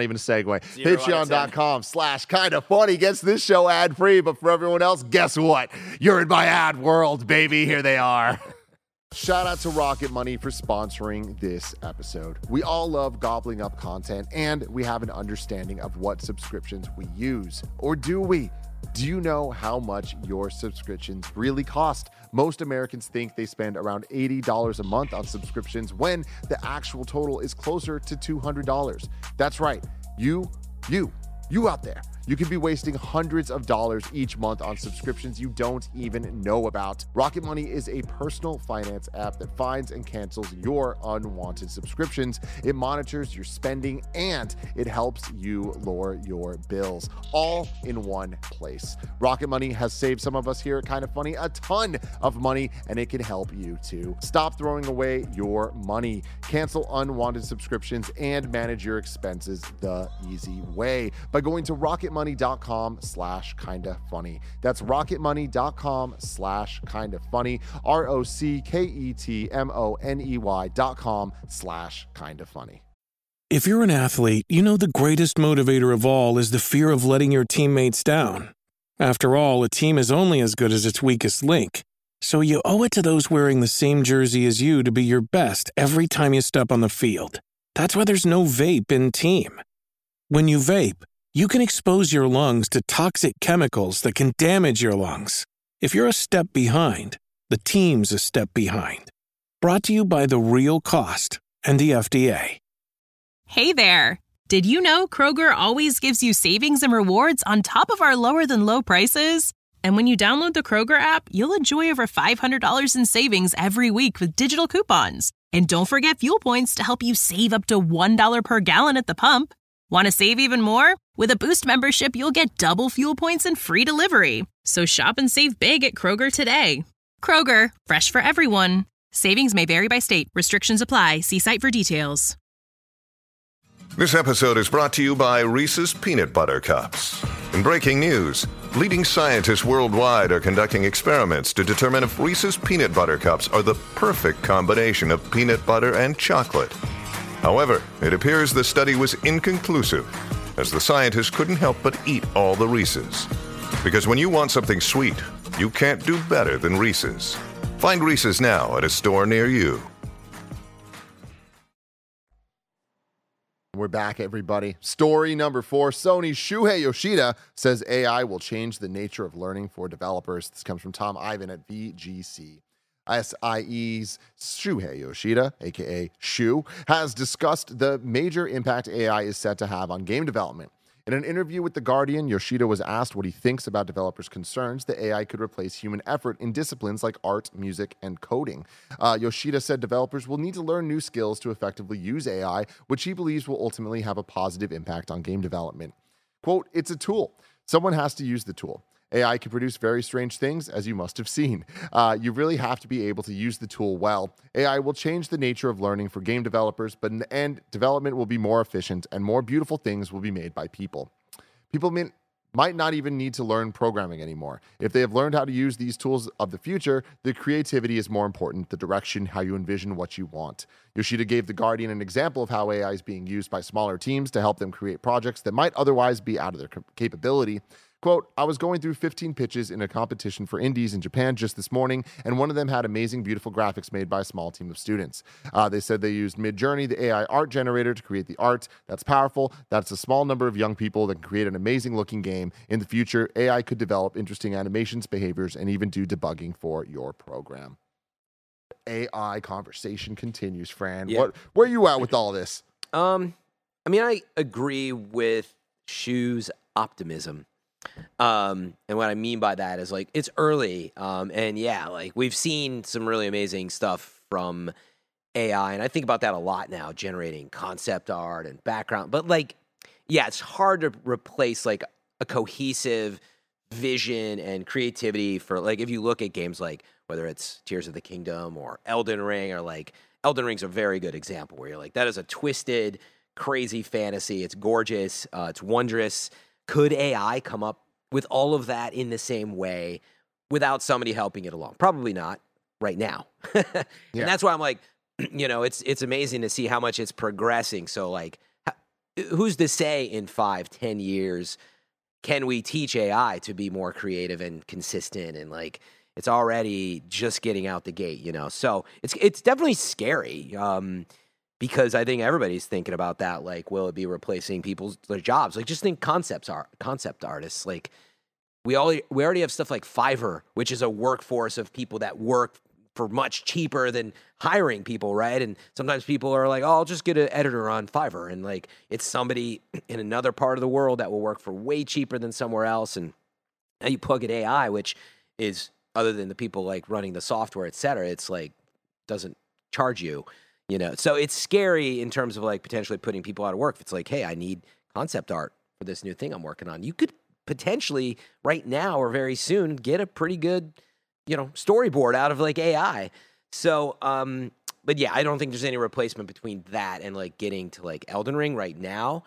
Patreon.com/kindafunny gets this show ad free, but for everyone else, guess what? You're in my ad world, baby. Here they are. Shout out to Rocket Money for sponsoring this episode. We all love gobbling up content, and we have an understanding of what subscriptions we use. Or do we? Do you know how much your subscriptions really cost? Most Americans think they spend around $80 a month on subscriptions when the actual total is closer to $200. That's right. You out there. You could be wasting hundreds of dollars each month on subscriptions you don't even know about. Rocket Money is a personal finance app that finds and cancels your unwanted subscriptions. It monitors your spending and it helps you lower your bills, all in one place. Rocket Money has saved some of us here at Kinda Funny a ton of money, and it can help you too. Stop throwing away your money. Cancel unwanted subscriptions and manage your expenses the easy way by going to rocketmoney.com/kindafunny. That's rocketmoney.com/kindafunny. rocketmoney.com/kindafunny. If you're an athlete, you know the greatest motivator of all is the fear of letting your teammates down. After all, a team is only as good as its weakest link. So you owe it to those wearing the same jersey as you to be your best every time you step on the field. That's why there's no vape in team. When you vape, you can expose your lungs to toxic chemicals that can damage your lungs. If you're a step behind, the team's a step behind. Brought to you by The Real Cost and the FDA. Hey there! Did you know Kroger always gives you savings and rewards on top of our lower-than-low prices? And when you download the Kroger app, you'll enjoy over $500 in savings every week with digital coupons. And don't forget fuel points to help you save up to $1 per gallon at the pump. Want to save even more? With a Boost membership, you'll get double fuel points and free delivery. So shop and save big at Kroger today. Kroger, fresh for everyone. Savings may vary by state. Restrictions apply. See site for details. This episode is brought to you by Reese's Peanut Butter Cups. In breaking news, leading scientists worldwide are conducting experiments to determine if Reese's Peanut Butter Cups are the perfect combination of peanut butter and chocolate. However, it appears the study was inconclusive, as the scientists couldn't help but eat all the Reese's. Because when you want something sweet, you can't do better than Reese's. Find Reese's now at a store near you. We're back, everybody. Story number 4. Sony's Shuhei Yoshida says AI will change the nature of learning for developers. This comes from Tom Ivan at VGC. SIE's Shuhei Yoshida, a.k.a. Shu, has discussed the major impact AI is set to have on game development. In an interview with The Guardian, Yoshida was asked what he thinks about developers' concerns that AI could replace human effort in disciplines like art, music, and coding. Yoshida said developers will need to learn new skills to effectively use AI, which he believes will ultimately have a positive impact on game development. Quote, "It's a tool. Someone has to use the tool. AI can produce very strange things, as you must have seen. You really have to be able to use the tool well. AI will change the nature of learning for game developers, but in the end, development will be more efficient and more beautiful things will be made by people. People might not even need to learn programming anymore. If they have learned how to use these tools of the future, the creativity is more important, the direction, how you envision what you want." Yoshida gave The Guardian an example of how AI is being used by smaller teams to help them create projects that might otherwise be out of their capability. Quote, "I was going through 15 pitches in a competition for indies in Japan just this morning, and one of them had amazing, beautiful graphics made by a small team of students. They said they used Midjourney, the AI art generator, to create the art. That's powerful. That's a small number of young people that can create an amazing looking game. In the future, AI could develop interesting animations, behaviors, and even do debugging for your program." AI conversation continues, Fran. Yeah. Where are you at with all this? I mean, I agree with Shu's optimism. And what I mean by that is like it's early. And yeah, like we've seen some really amazing stuff from AI, and I think about that a lot now, generating concept art and background. But like, yeah, it's hard to replace like a cohesive vision and creativity for like, if you look at games like whether it's Tears of the Kingdom or Elden Ring, or like Elden Ring's a very good example where you're like, that is a twisted, crazy fantasy. It's gorgeous. It's wondrous. Could AI come up with all of that in the same way without somebody helping it along? Probably not right now. And that's why I'm like, you know, it's amazing to see how much it's progressing. So like, who's to say in 5-10 years, can we teach AI to be more creative and consistent? And like, it's already just getting out the gate, you know? So it's definitely scary. Because I think everybody's thinking about that. Like, will it be replacing their jobs? Like, just think concept artists. Like, we already have stuff like Fiverr, which is a workforce of people that work for much cheaper than hiring people, right? And sometimes people are like, oh, I'll just get an editor on Fiverr. And like, it's somebody in another part of the world that will work for way cheaper than somewhere else. And now you plug in AI, which is, other than the people like running the software, et cetera, it's like, doesn't charge you, you know? So it's scary in terms of like potentially putting people out of work. If it's like, hey, I need concept art for this new thing I'm working on. You could potentially right now or very soon get a pretty good, you know, storyboard out of like AI. So, but yeah, I don't think there's any replacement between that and like getting to like Elden Ring right now.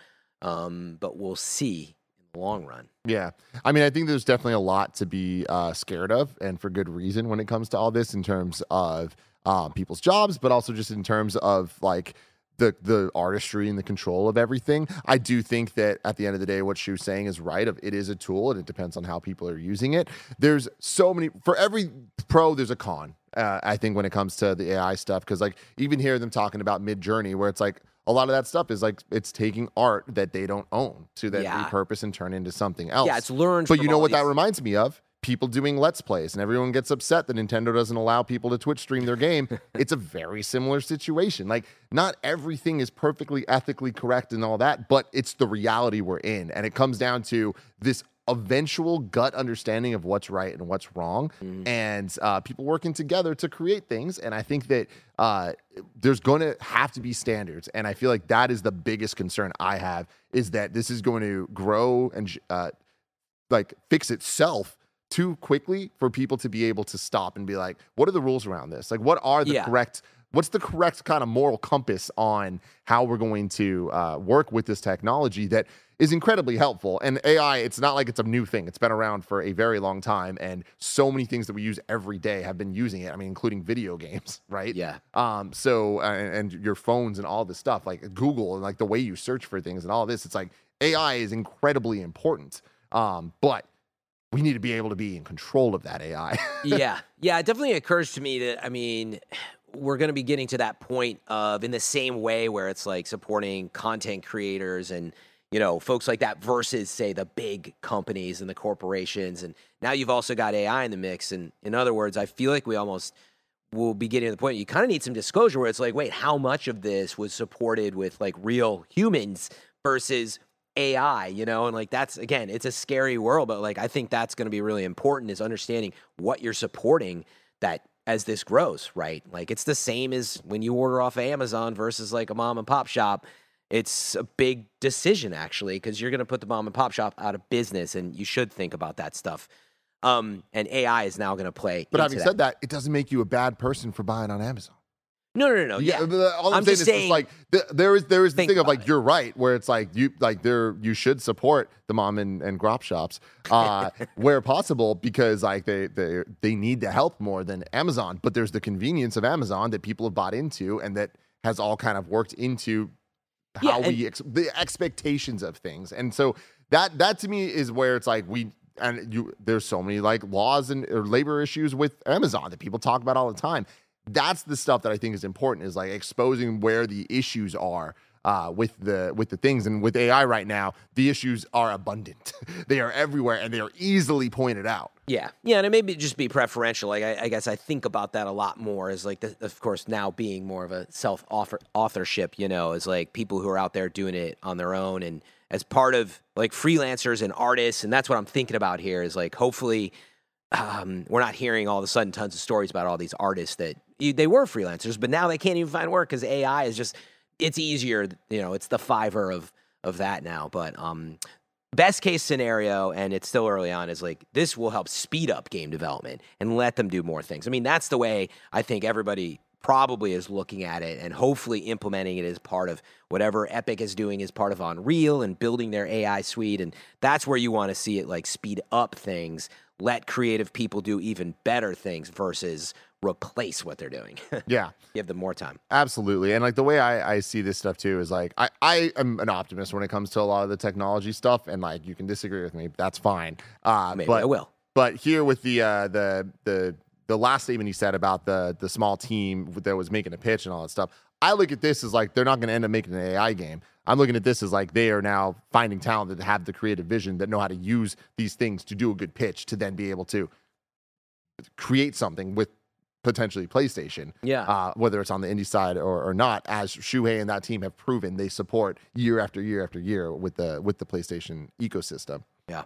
But we'll see in the long run. Yeah. I mean, I think there's definitely a lot to be scared of, and for good reason when it comes to all this in terms of people's jobs, but also just in terms of like the artistry and the control of everything. I do think that at the end of the day, what Shu's saying is right. It is a tool, and it depends on how people are using it. There's so many, for every pro, there's a con. I think when it comes to the AI stuff, because like even hear them talking about Midjourney, where it's like a lot of that stuff is like it's taking art that they don't own to then repurpose and turn into something else. Yeah, it's learned. But you know what that reminds me of? People doing Let's Plays, and everyone gets upset that Nintendo doesn't allow people to Twitch stream their game. It's a very similar situation. Like, not everything is perfectly ethically correct and all that, but it's the reality we're in. And it comes down to this eventual gut understanding of what's right and what's wrong, and people working together to create things. And I think that there's going to have to be standards. And I feel like that is the biggest concern I have, is that this is going to grow and like fix itself too quickly for people to be able to stop and be like, what are the rules around this? Like, what are the what's the correct kind of moral compass on how we're going to work with this technology that is incredibly helpful? And AI, it's not like it's a new thing. It's been around for a very long time, and so many things that we use every day have been using it. I mean, including video games, right? Yeah. So, and your phones and all this stuff, like Google, and like the way you search for things and all this, it's like AI is incredibly important. But we need to be able to be in control of that AI. Yeah. It definitely occurs to me that, I mean, we're going to be getting to that point of, in the same way where it's like supporting content creators and, you know, folks like that versus, say, the big companies and the corporations. And now you've also got AI in the mix. And in other words, I feel like we almost will be getting to the point you kind of need some disclosure where it's like, wait, how much of this was supported with like real humans versus AI, you know? And like, that's, again, it's a scary world, but like, I think that's going to be really important, is understanding what you're supporting that as this grows, right? Like, it's the same as when you order off Amazon versus like a mom and pop shop. It's a big decision, actually, because you're going to put the mom and pop shop out of business, and you should think about that stuff. And AI is now going to play. But having said that, it doesn't make you a bad person for buying on Amazon. No. Yeah, all I'm saying is just like there is the thing of like, you're right, where it's like you should support the mom and grop shops where possible, because like they need the help more than Amazon. But there's the convenience of Amazon that people have bought into, and that has all kind of worked into how the expectations of things. And so that to me is where it's like there's so many like laws or labor issues with Amazon that people talk about all the time. That's the stuff that I think is important, is like exposing where the issues are with the things. And with AI right now, the issues are abundant. They are everywhere, and they are easily pointed out. Yeah, and it may just be preferential. Like, I guess I think about that a lot more as like, of course, now being more of a self-authorship, you know, as like people who are out there doing it on their own and as part of like freelancers and artists. And that's what I'm thinking about here, is like, hopefully we're not hearing all of a sudden tons of stories about all these artists that they were freelancers, but now they can't even find work because AI is just, it's easier. It's the Fiverr of that now. But best case scenario, and it's still early on, is like this will help speed up game development and let them do more things. I mean, that's the way I think everybody probably is looking at it, and hopefully implementing it as part of whatever Epic is doing as part of Unreal and building their AI suite. And that's where you want to see it, like speed up things, let creative people do even better things versus replace what they're doing. Yeah. Give them more time. Absolutely. And like the way I see this stuff too is like I am an optimist when it comes to a lot of the technology stuff, and like you can disagree with me, that's fine. Maybe I will. But here with the last statement he said about the small team that was making a pitch and all that stuff, I look at this as like they're not going to end up making an AI game. I'm looking at this as like they are now finding talent that have the creative vision, that know how to use these things to do a good pitch, to then be able to create something with potentially PlayStation. Yeah. Whether it's on the indie side or not, as Shuhei and that team have proven they support year after year after year with the PlayStation ecosystem. Yeah.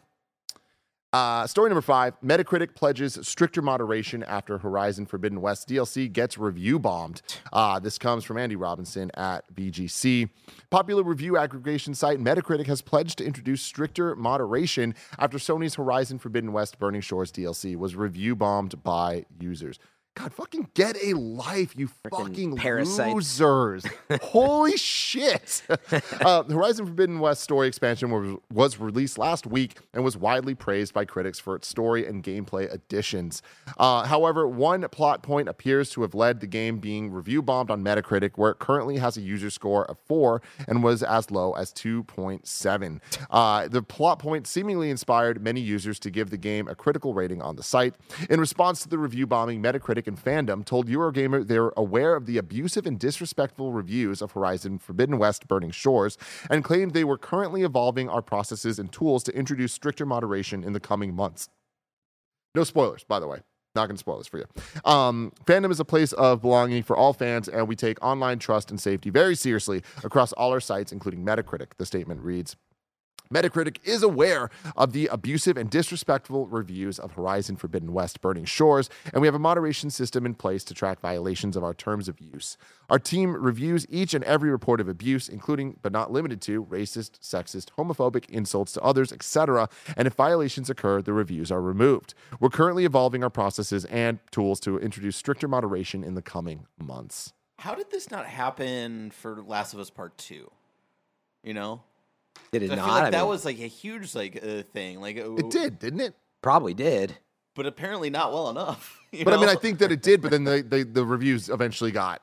Story number 5, Metacritic pledges stricter moderation after Horizon Forbidden West DLC gets review bombed. This comes from Andy Robinson at VGC. Popular review aggregation site Metacritic has pledged to introduce stricter moderation after Sony's Horizon Forbidden West Burning Shores DLC was review bombed by users. God, fucking get a life, you fucking parasites. losers. Holy shit. Horizon Forbidden West story expansion was released last week and was widely praised by critics for its story and gameplay additions. However, one plot point appears to have led the game being review bombed on Metacritic, where it currently has a user score of 4 and was as low as 2.7. The plot point seemingly inspired many users to give the game a critical rating on the site. In response to the review bombing, Metacritic and Fandom told Eurogamer they're aware of the abusive and disrespectful reviews of Horizon Forbidden West Burning Shores and claimed they were currently evolving our processes and tools to introduce stricter moderation in the coming months. No spoilers, by the way. Not going to spoil this for you. Fandom is a place of belonging for all fans, and we take online trust and safety very seriously across all our sites, including Metacritic, the statement reads. Metacritic is aware of the abusive and disrespectful reviews of Horizon Forbidden West Burning Shores, and we have a moderation system in place to track violations of our terms of use. Our team reviews each and every report of abuse, including but not limited to racist, sexist, homophobic, insults to others, etc., and if violations occur, the reviews are removed. We're currently evolving our processes and tools to introduce stricter moderation in the coming months. How did this not happen for Last of Us Part 2? You know? Did it I not? feel like I that mean, was like a huge thing. Like It did, didn't it? probably did. but apparently not well enough. But I mean, I think that it did, but then the reviews eventually got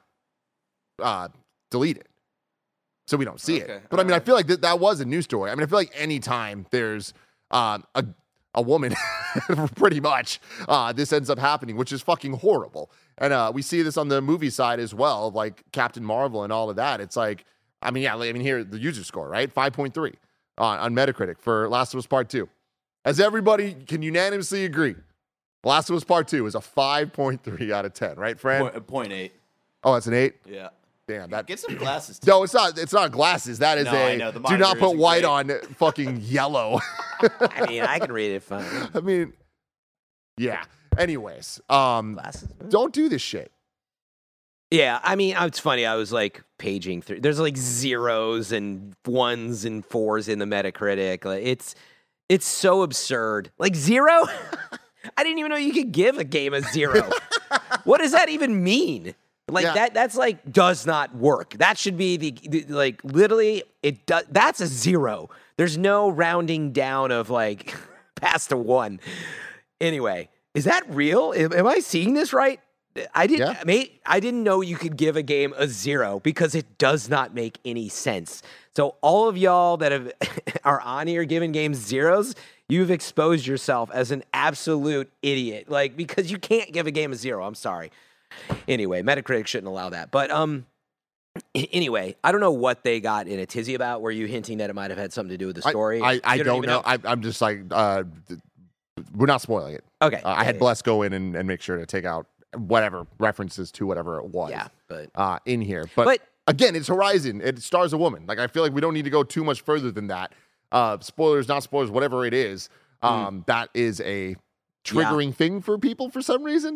deleted. So we don't see it. But I mean, I feel like that was a news story. I mean, I feel like anytime there's a woman, pretty much, this ends up happening, which is fucking horrible. And we see this on the movie side as well, like Captain Marvel and all of that. It's like, I mean, yeah, I mean, here, the user score, right? 5.3 on Metacritic for Last of Us Part 2. As everybody can unanimously agree, Last of Us Part 2 is a 5.3 out of 10, right, Fran? 0.8. Oh, it's an 8? Yeah. Damn, that. Get some glasses. Too. No, it's not. It's not glasses. That is No, I know, the do not monitor put isn't white great. on fucking yellow. I mean, I can read it fine. I mean, yeah. Anyways, Glasses. don't do this shit. Yeah, I mean, it's funny. I was like paging through. There's like 0s and 1s and 4s in the Metacritic. Like, it's so absurd. Like 0? I didn't even know you could give a game a 0. What does that even mean? Like that's like does not work. That should be the like literally it does. That's a 0. There's no rounding down of like past a 1. Anyway, is that real? Am I seeing this right? I didn't know you could give a game a 0 because it does not make any sense. So all of y'all that are on here giving games 0s, you've exposed yourself as an absolute idiot. Like, because you can't give a game a 0. I'm sorry. Anyway, Metacritic shouldn't allow that. But anyway, I don't know what they got in a tizzy about. Were you hinting that it might have had something to do with the story? I don't know. I'm just like, we're not spoiling it. Okay. I had Bless go in and make sure to take out whatever references to whatever it was. Yeah, but in here. But again, it's Horizon. It stars a woman. Like, I feel like we don't need to go too much further than that. Spoilers, not spoilers, whatever it is. That is a triggering thing for people for some reason.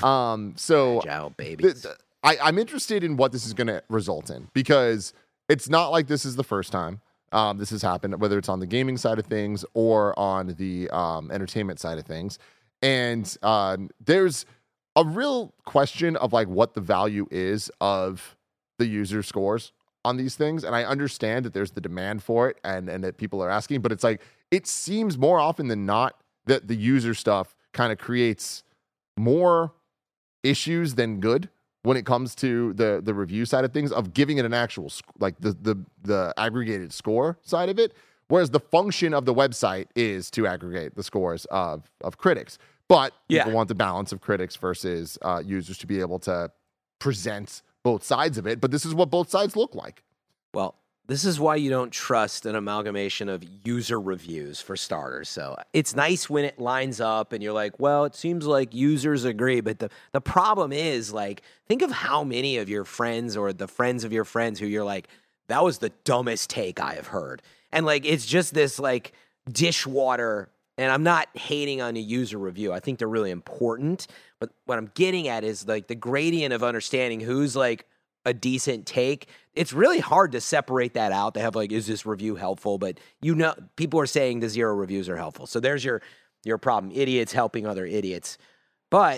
So Agile babies. I'm interested in what this is going to result in, because it's not like this is the first time this has happened, whether it's on the gaming side of things or on the entertainment side of things. And there's a real question of like what the value is of the user scores on these things. And I understand that there's the demand for it and that people are asking, but it's like, it seems more often than not that the user stuff kind of creates more issues than good when it comes to the review side of things, of giving it an actual, like the aggregated score side of it. Whereas the function of the website is to aggregate the scores of critics. But people want the balance of critics versus users to be able to present both sides of it. But this is what both sides look like. Well, this is why you don't trust an amalgamation of user reviews, for starters. So it's nice when it lines up and you're like, well, it seems like users agree. But the problem is, like, think of how many of your friends or the friends of your friends who you're like, that was the dumbest take I have heard. And like, it's just this like dishwater. And I'm not hating on a user review. I think they're really important. But what I'm getting at is like the gradient of understanding who's like a decent take. It's really hard to separate that out. They have like, is this review helpful? But you know, people are saying the 0 reviews are helpful. So there's your problem. Idiots helping other idiots. But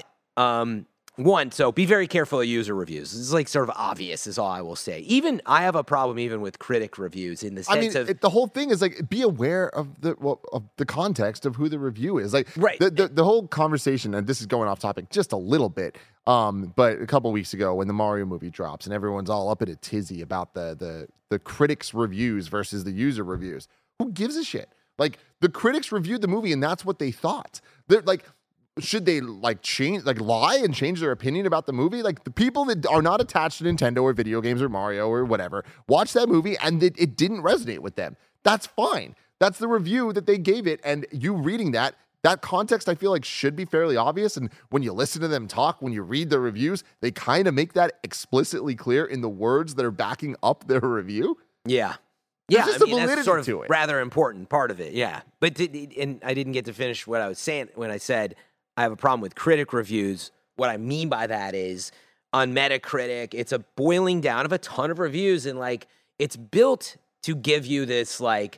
one, so be very careful of user reviews. This is like sort of obvious is all I will say. Even I have a problem even with critic reviews in the sense of the whole thing is like, be aware of the context of who the review is. Like right. the whole conversation, and this is going off topic just a little bit. But a couple weeks ago when the Mario movie drops and everyone's all up in a tizzy about the critics reviews versus the user reviews. Who gives a shit? Like the critics reviewed the movie and that's what they thought. They're like, should they like change, like lie and change their opinion about the movie? Like the people that are not attached to Nintendo or video games or Mario or whatever, watch that movie and it didn't resonate with them. That's fine. That's the review that they gave it. And you reading that context, I feel like should be fairly obvious. And when you listen to them talk, when you read their reviews, they kind of make that explicitly clear in the words that are backing up their review. Yeah. There's just a that's validity sort of to it. rather important part of it. Yeah. But and I didn't get to finish what I was saying when I said I have a problem with critic reviews. What I mean by that is on Metacritic, it's a boiling down of a ton of reviews, and like it's built to give you this like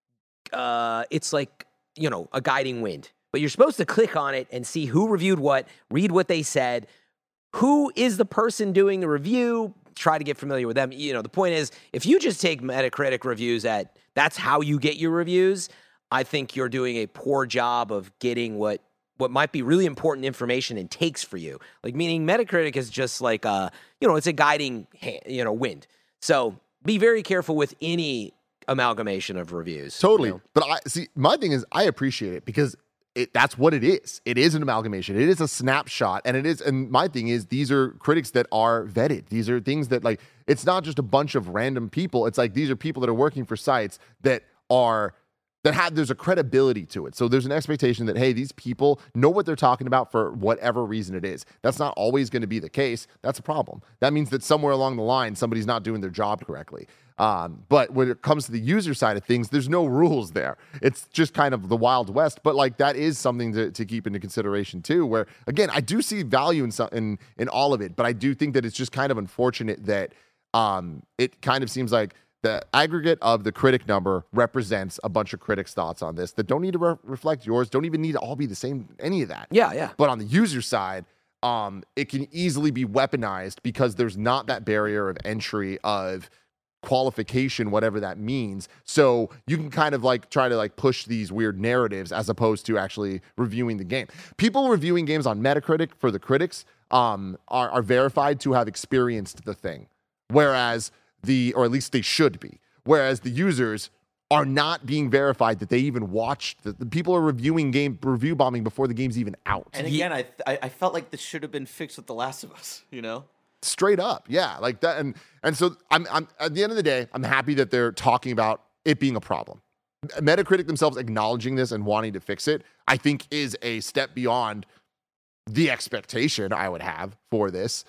it's like, you know, a guiding wind. But you're supposed to click on it and see who reviewed what, read what they said, who is the person doing the review, try to get familiar with them. You know, the point is, if you just take Metacritic reviews that's how you get your reviews, I think you're doing a poor job of getting what might be really important information and takes for you. Like, meaning Metacritic is just like it's a guiding hand, wind. So be very careful with any amalgamation of reviews. Totally. You know? But my thing is I appreciate it because that's what it is. It is an amalgamation. It is a snapshot. And my thing is, these are critics that are vetted. These are things that, like, it's not just a bunch of random people. It's like, these are people that are working for sites there's a credibility to it. So there's an expectation that, hey, these people know what they're talking about for whatever reason it is. That's not always going to be the case. That's a problem. That means that somewhere along the line, somebody's not doing their job correctly. But when it comes to the user side of things, there's no rules there. It's just kind of the Wild West. But like, that is something to keep into consideration too, where again, I do see value in all of it, but I do think that it's just kind of unfortunate that it kind of seems like the aggregate of the critic number represents a bunch of critics' thoughts on this that don't need to reflect yours, don't even need to all be the same, any of that. Yeah. But on the user side, it can easily be weaponized because there's not that barrier of entry of qualification, whatever that means. So you can kind of like try to like push these weird narratives as opposed to actually reviewing the game. People reviewing games on Metacritic for the critics are verified to have experienced the thing, whereas or at least they should be. Whereas the users are not being verified that they even watched. The people are review bombing before the game's even out. And again, I felt like this should have been fixed with The Last of Us, you know? Straight up, yeah, like that. And so I'm at the end of the day, I'm happy that they're talking about it being a problem. Metacritic themselves acknowledging this and wanting to fix it, I think, is a step beyond the expectation I would have for this.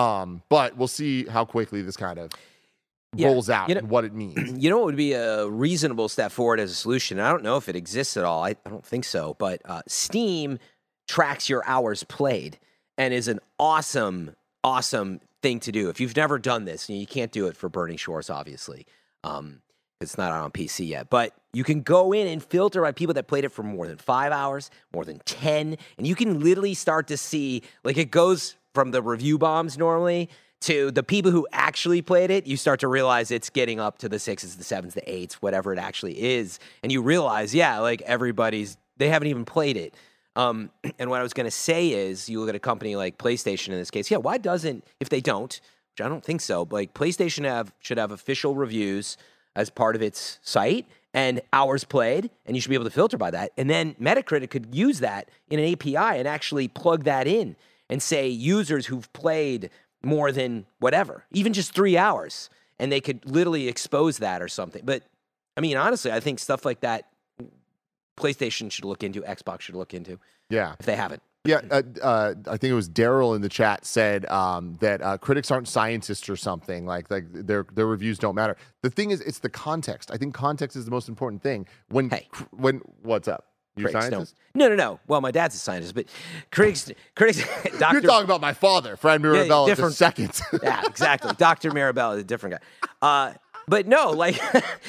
But we'll see how quickly this kind of rolls out and what it means. You know what would be a reasonable step forward as a solution? I don't know if it exists at all. I don't think so. But Steam tracks your hours played and is an awesome thing to do. If you've never done this, you can't do it for Burning Shores, obviously. It's not out on PC yet, but you can go in and filter by people that played it for more than 5 hours, more than 10, and you can literally start to see, like, it goes from the review bombs normally to the people who actually played it. You start to realize it's getting up to the 6s, the 7s, the 8s, whatever it actually is, and you realize, yeah, like, they haven't even played it. And what I was going to say is, you look at a company like PlayStation in this case, yeah, why doesn't, if they don't, which I don't think so, but like PlayStation should have official reviews as part of its site and hours played, and you should be able to filter by that. And then Metacritic could use that in an API and actually plug that in and say users who've played more than whatever, even just 3 hours, and they could literally expose that or something. But I mean, honestly, I think stuff like that PlayStation should look into, Xbox should look into. Yeah. If they haven't. Yeah, I think it was Daryl in the chat said that critics aren't scientists or something. Like their reviews don't matter. The thing is, it's the context. I think context is the most important thing. When what's up? You scientist? No. Well, my dad's a scientist, but critics. You're talking about my father, Fran Mirabella. Different seconds. Yeah, exactly. Dr. Mirabella is a different guy. But no, like,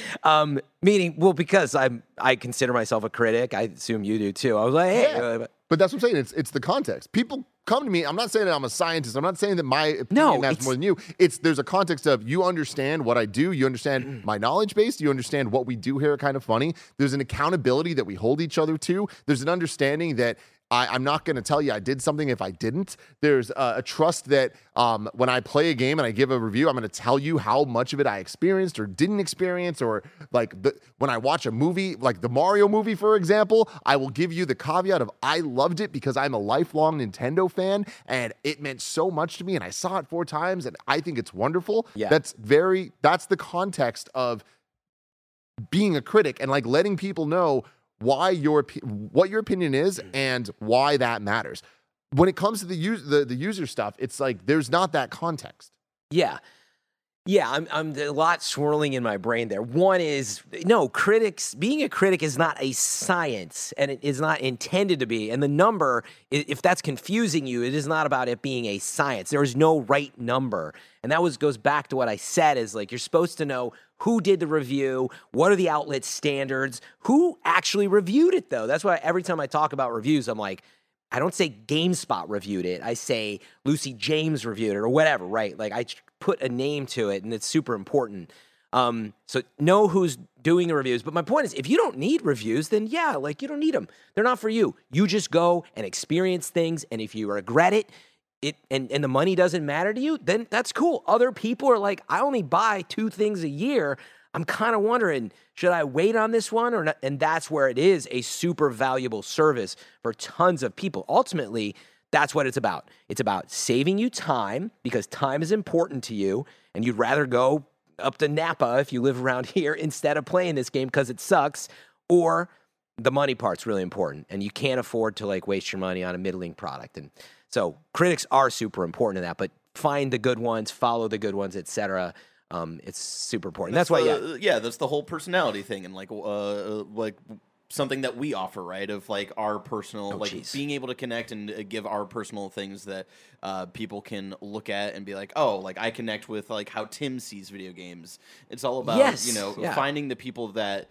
because I consider myself a critic. I assume you do too. I was like, hey. Yeah. But that's what I'm saying. It's the context. People come to me. I'm not saying that I'm a scientist. I'm not saying that my opinion matters more than you. There's a context of you understand what I do. You understand my knowledge base. You understand what we do here at Kind of Funny. There's an accountability that we hold each other to. There's an understanding that I'm not going to tell you I did something if I didn't. There's a trust that when I play a game and I give a review, I'm going to tell you how much of it I experienced or didn't experience. Or like when I watch a movie, like the Mario movie, for example, I will give you the caveat of I loved it because I'm a lifelong Nintendo fan and it meant so much to me and I saw it 4 times and I think it's wonderful. Yeah. That's the context of being a critic and like letting people know what your opinion is and why that matters. When it comes to the user stuff, it's like there's not that context. Yeah. I'm a lot swirling in my brain there. One is being a critic is not a science, and it is not intended to be. And the number, if that's confusing you, it is not about it being a science. There is no right number, and that goes back to what I said. Is like you're supposed to know who did the review, what are the outlet standards, who actually reviewed it, though. That's why every time I talk about reviews, I'm like, I don't say GameSpot reviewed it. I say Lucy James reviewed it or whatever, right? Like I put a name to it, and it's super important. So know who's doing the reviews. But my point is, if you don't need reviews, then yeah, like you don't need them. They're not for you. You just go and experience things, and if you regret it, and the money doesn't matter to you, then that's cool. Other people are like, I only buy 2 things a year. I'm kind of wondering, should I wait on this one or not? And that's where it is a super valuable service for tons of people. Ultimately, that's what it's about. It's about saving you time because time is important to you, and you'd rather go up to Napa if you live around here instead of playing this game because it sucks, or the money part's really important, and you can't afford to like waste your money on a middling product. And so critics are super important in that, but find the good ones, follow the good ones, etc. It's super important. That's why, that's the whole personality thing, and like something that we offer, right? Of like our personal, being able to connect and give our personal things that people can look at and be like, oh, like I connect with like how Tim sees video games. It's all about finding the people that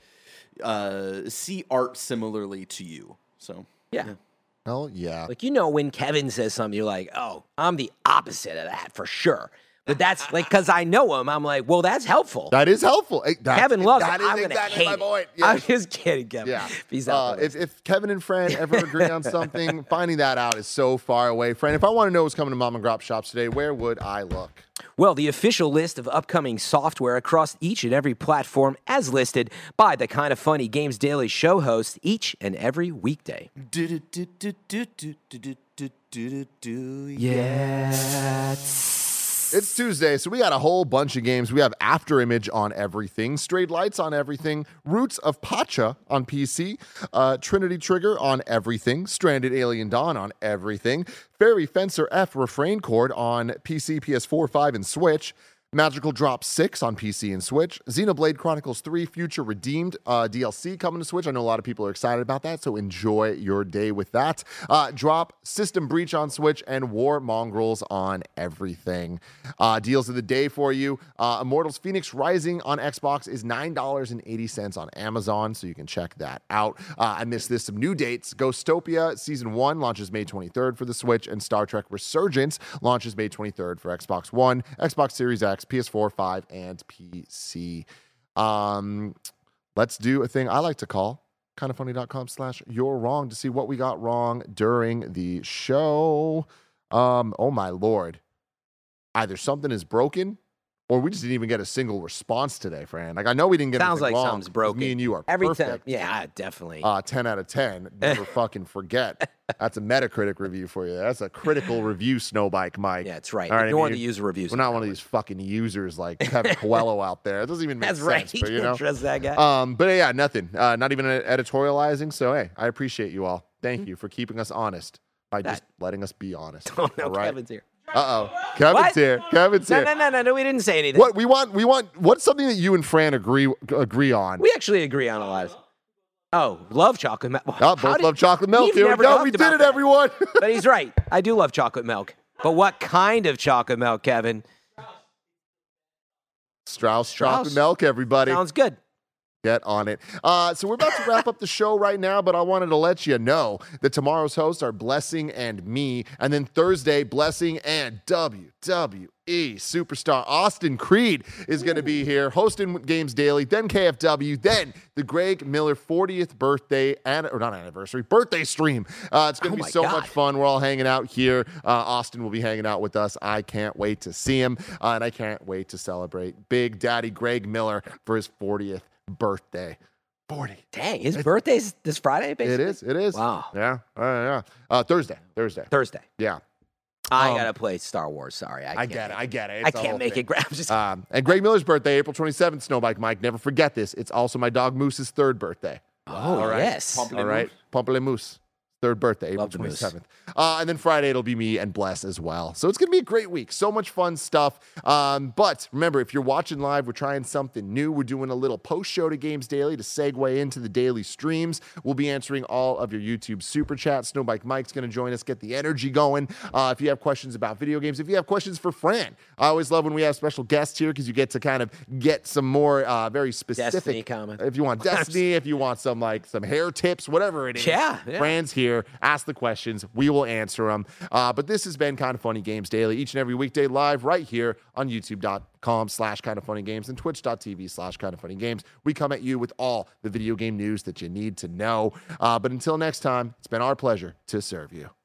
see art similarly to you. So yeah. Oh, yeah. Like, when Kevin says something, you're like, oh, I'm the opposite of that for sure. But that's like, because I know him, I'm like, well, that's helpful. That is helpful. Kevin loves it. That is exactly my point. Yeah. I'm just kidding, Kevin. Yeah. Peace out. If Kevin and Fran ever agree on something, finding that out is so far away. Fran, if I want to know what's coming to Mom and Grop shops today, where would I look? Well, the official list of upcoming software across each and every platform as listed by the Kind of Funny Games Daily show hosts each and every weekday. Yes. It's Tuesday, so we got a whole bunch of games. We have Afterimage on everything, Strayed Lights on everything, Roots of Pacha on PC, Trinity Trigger on everything, Stranded Alien Dawn on everything, Fairy Fencer F Refrain Chord on PC, PS4, 5, and Switch, Magical Drop 6 on PC and Switch. Xenoblade Chronicles 3 Future Redeemed DLC coming to Switch. I know a lot of people are excited about that, so enjoy your day with that. Drop System Breach on Switch and War Mongrels on everything. Deals of the day for you. Immortals Phoenix Rising on Xbox is $9.80 on Amazon, so you can check that out. I missed this. Some new dates. Ghostopia Season 1 launches May 23rd for the Switch, and Star Trek Resurgence launches May 23rd for Xbox One, Xbox Series X, PS4, 5, and PC. Let's do a thing I like to call kindafunny.com/you're wrong to see what we got wrong during the show. Oh my Lord. Either something is broken or we just didn't even get a single response today, Fran. Like, I know we didn't get Sounds anything like wrong. something's broken. Me and you are Every perfect. time. Yeah, definitely. 10 out of 10. Never fucking forget. That's a Metacritic review for you. That's a critical review, Snowbike Mike. Yeah, that's right. All right, You're one of the user reviews. We're not one of these fucking users like Kevin Coelho out there. It doesn't even make That's sense. right. But, you know, Trust that guy. but yeah, nothing. Not even editorializing. So, hey, I appreciate you all. Thank you for keeping us honest by just letting us be honest. Oh, no, all right? Kevin's here. Uh-oh. Kevin's What? here. Kevin's here. No, we didn't say anything. What we want, what's something that you and Fran agree on? We actually agree on a lot of. Oh, love chocolate milk. Both love chocolate milk. We've Here we never go. talked We did about it, that. everyone. But he's right. I do love chocolate milk. But what kind of chocolate milk, Kevin? Strauss chocolate milk, everybody. Sounds good. Get on it. So we're about to wrap up the show right now, but I wanted to let you know that tomorrow's hosts are Blessing and me, and then Thursday, Blessing and WWE superstar Austin Creed is going to be here hosting Games Daily, then KFW, then the Greg Miller 40th birthday, or not anniversary, birthday stream. It's going to be so much fun. We're all hanging out here. Austin will be hanging out with us. I can't wait to see him, and I can't wait to celebrate Big Daddy Greg Miller for his 40th birthday. 40. Dang, his birthday's this Friday, basically? It is. Wow. Yeah. Thursday. Yeah. I gotta play Star Wars. Sorry, I get it. I can't make it. Just and Greg Miller's birthday, April 27th, Snowbike Mike. Never forget this. It's also my dog Moose's third birthday. all right. Yes. All right. Pamplemousse. Third birthday, April 27th. And then Friday, it'll be me and Bless as well. So it's going to be a great week. So much fun stuff. But remember, if you're watching live, we're trying something new. We're doing a little post-show to Games Daily to segue into the daily streams. We'll be answering all of your YouTube super chats. Snowbike Mike's going to join us, get the energy going. If you have questions about video games, if you have questions for Fran, I always love when we have special guests here because you get to kind of get some more very specific. Destiny comment. If you want Destiny, if you want some hair tips, whatever it is. Yeah. Fran's here. Ask the questions. We will answer them. But this has been Kind of Funny Games Daily, each and every weekday live right here on youtube.com/kindoffunnygames and twitch.tv/kindoffunnygames. We come at you with all the video game news that you need to know. But until next time, it's been our pleasure to serve you.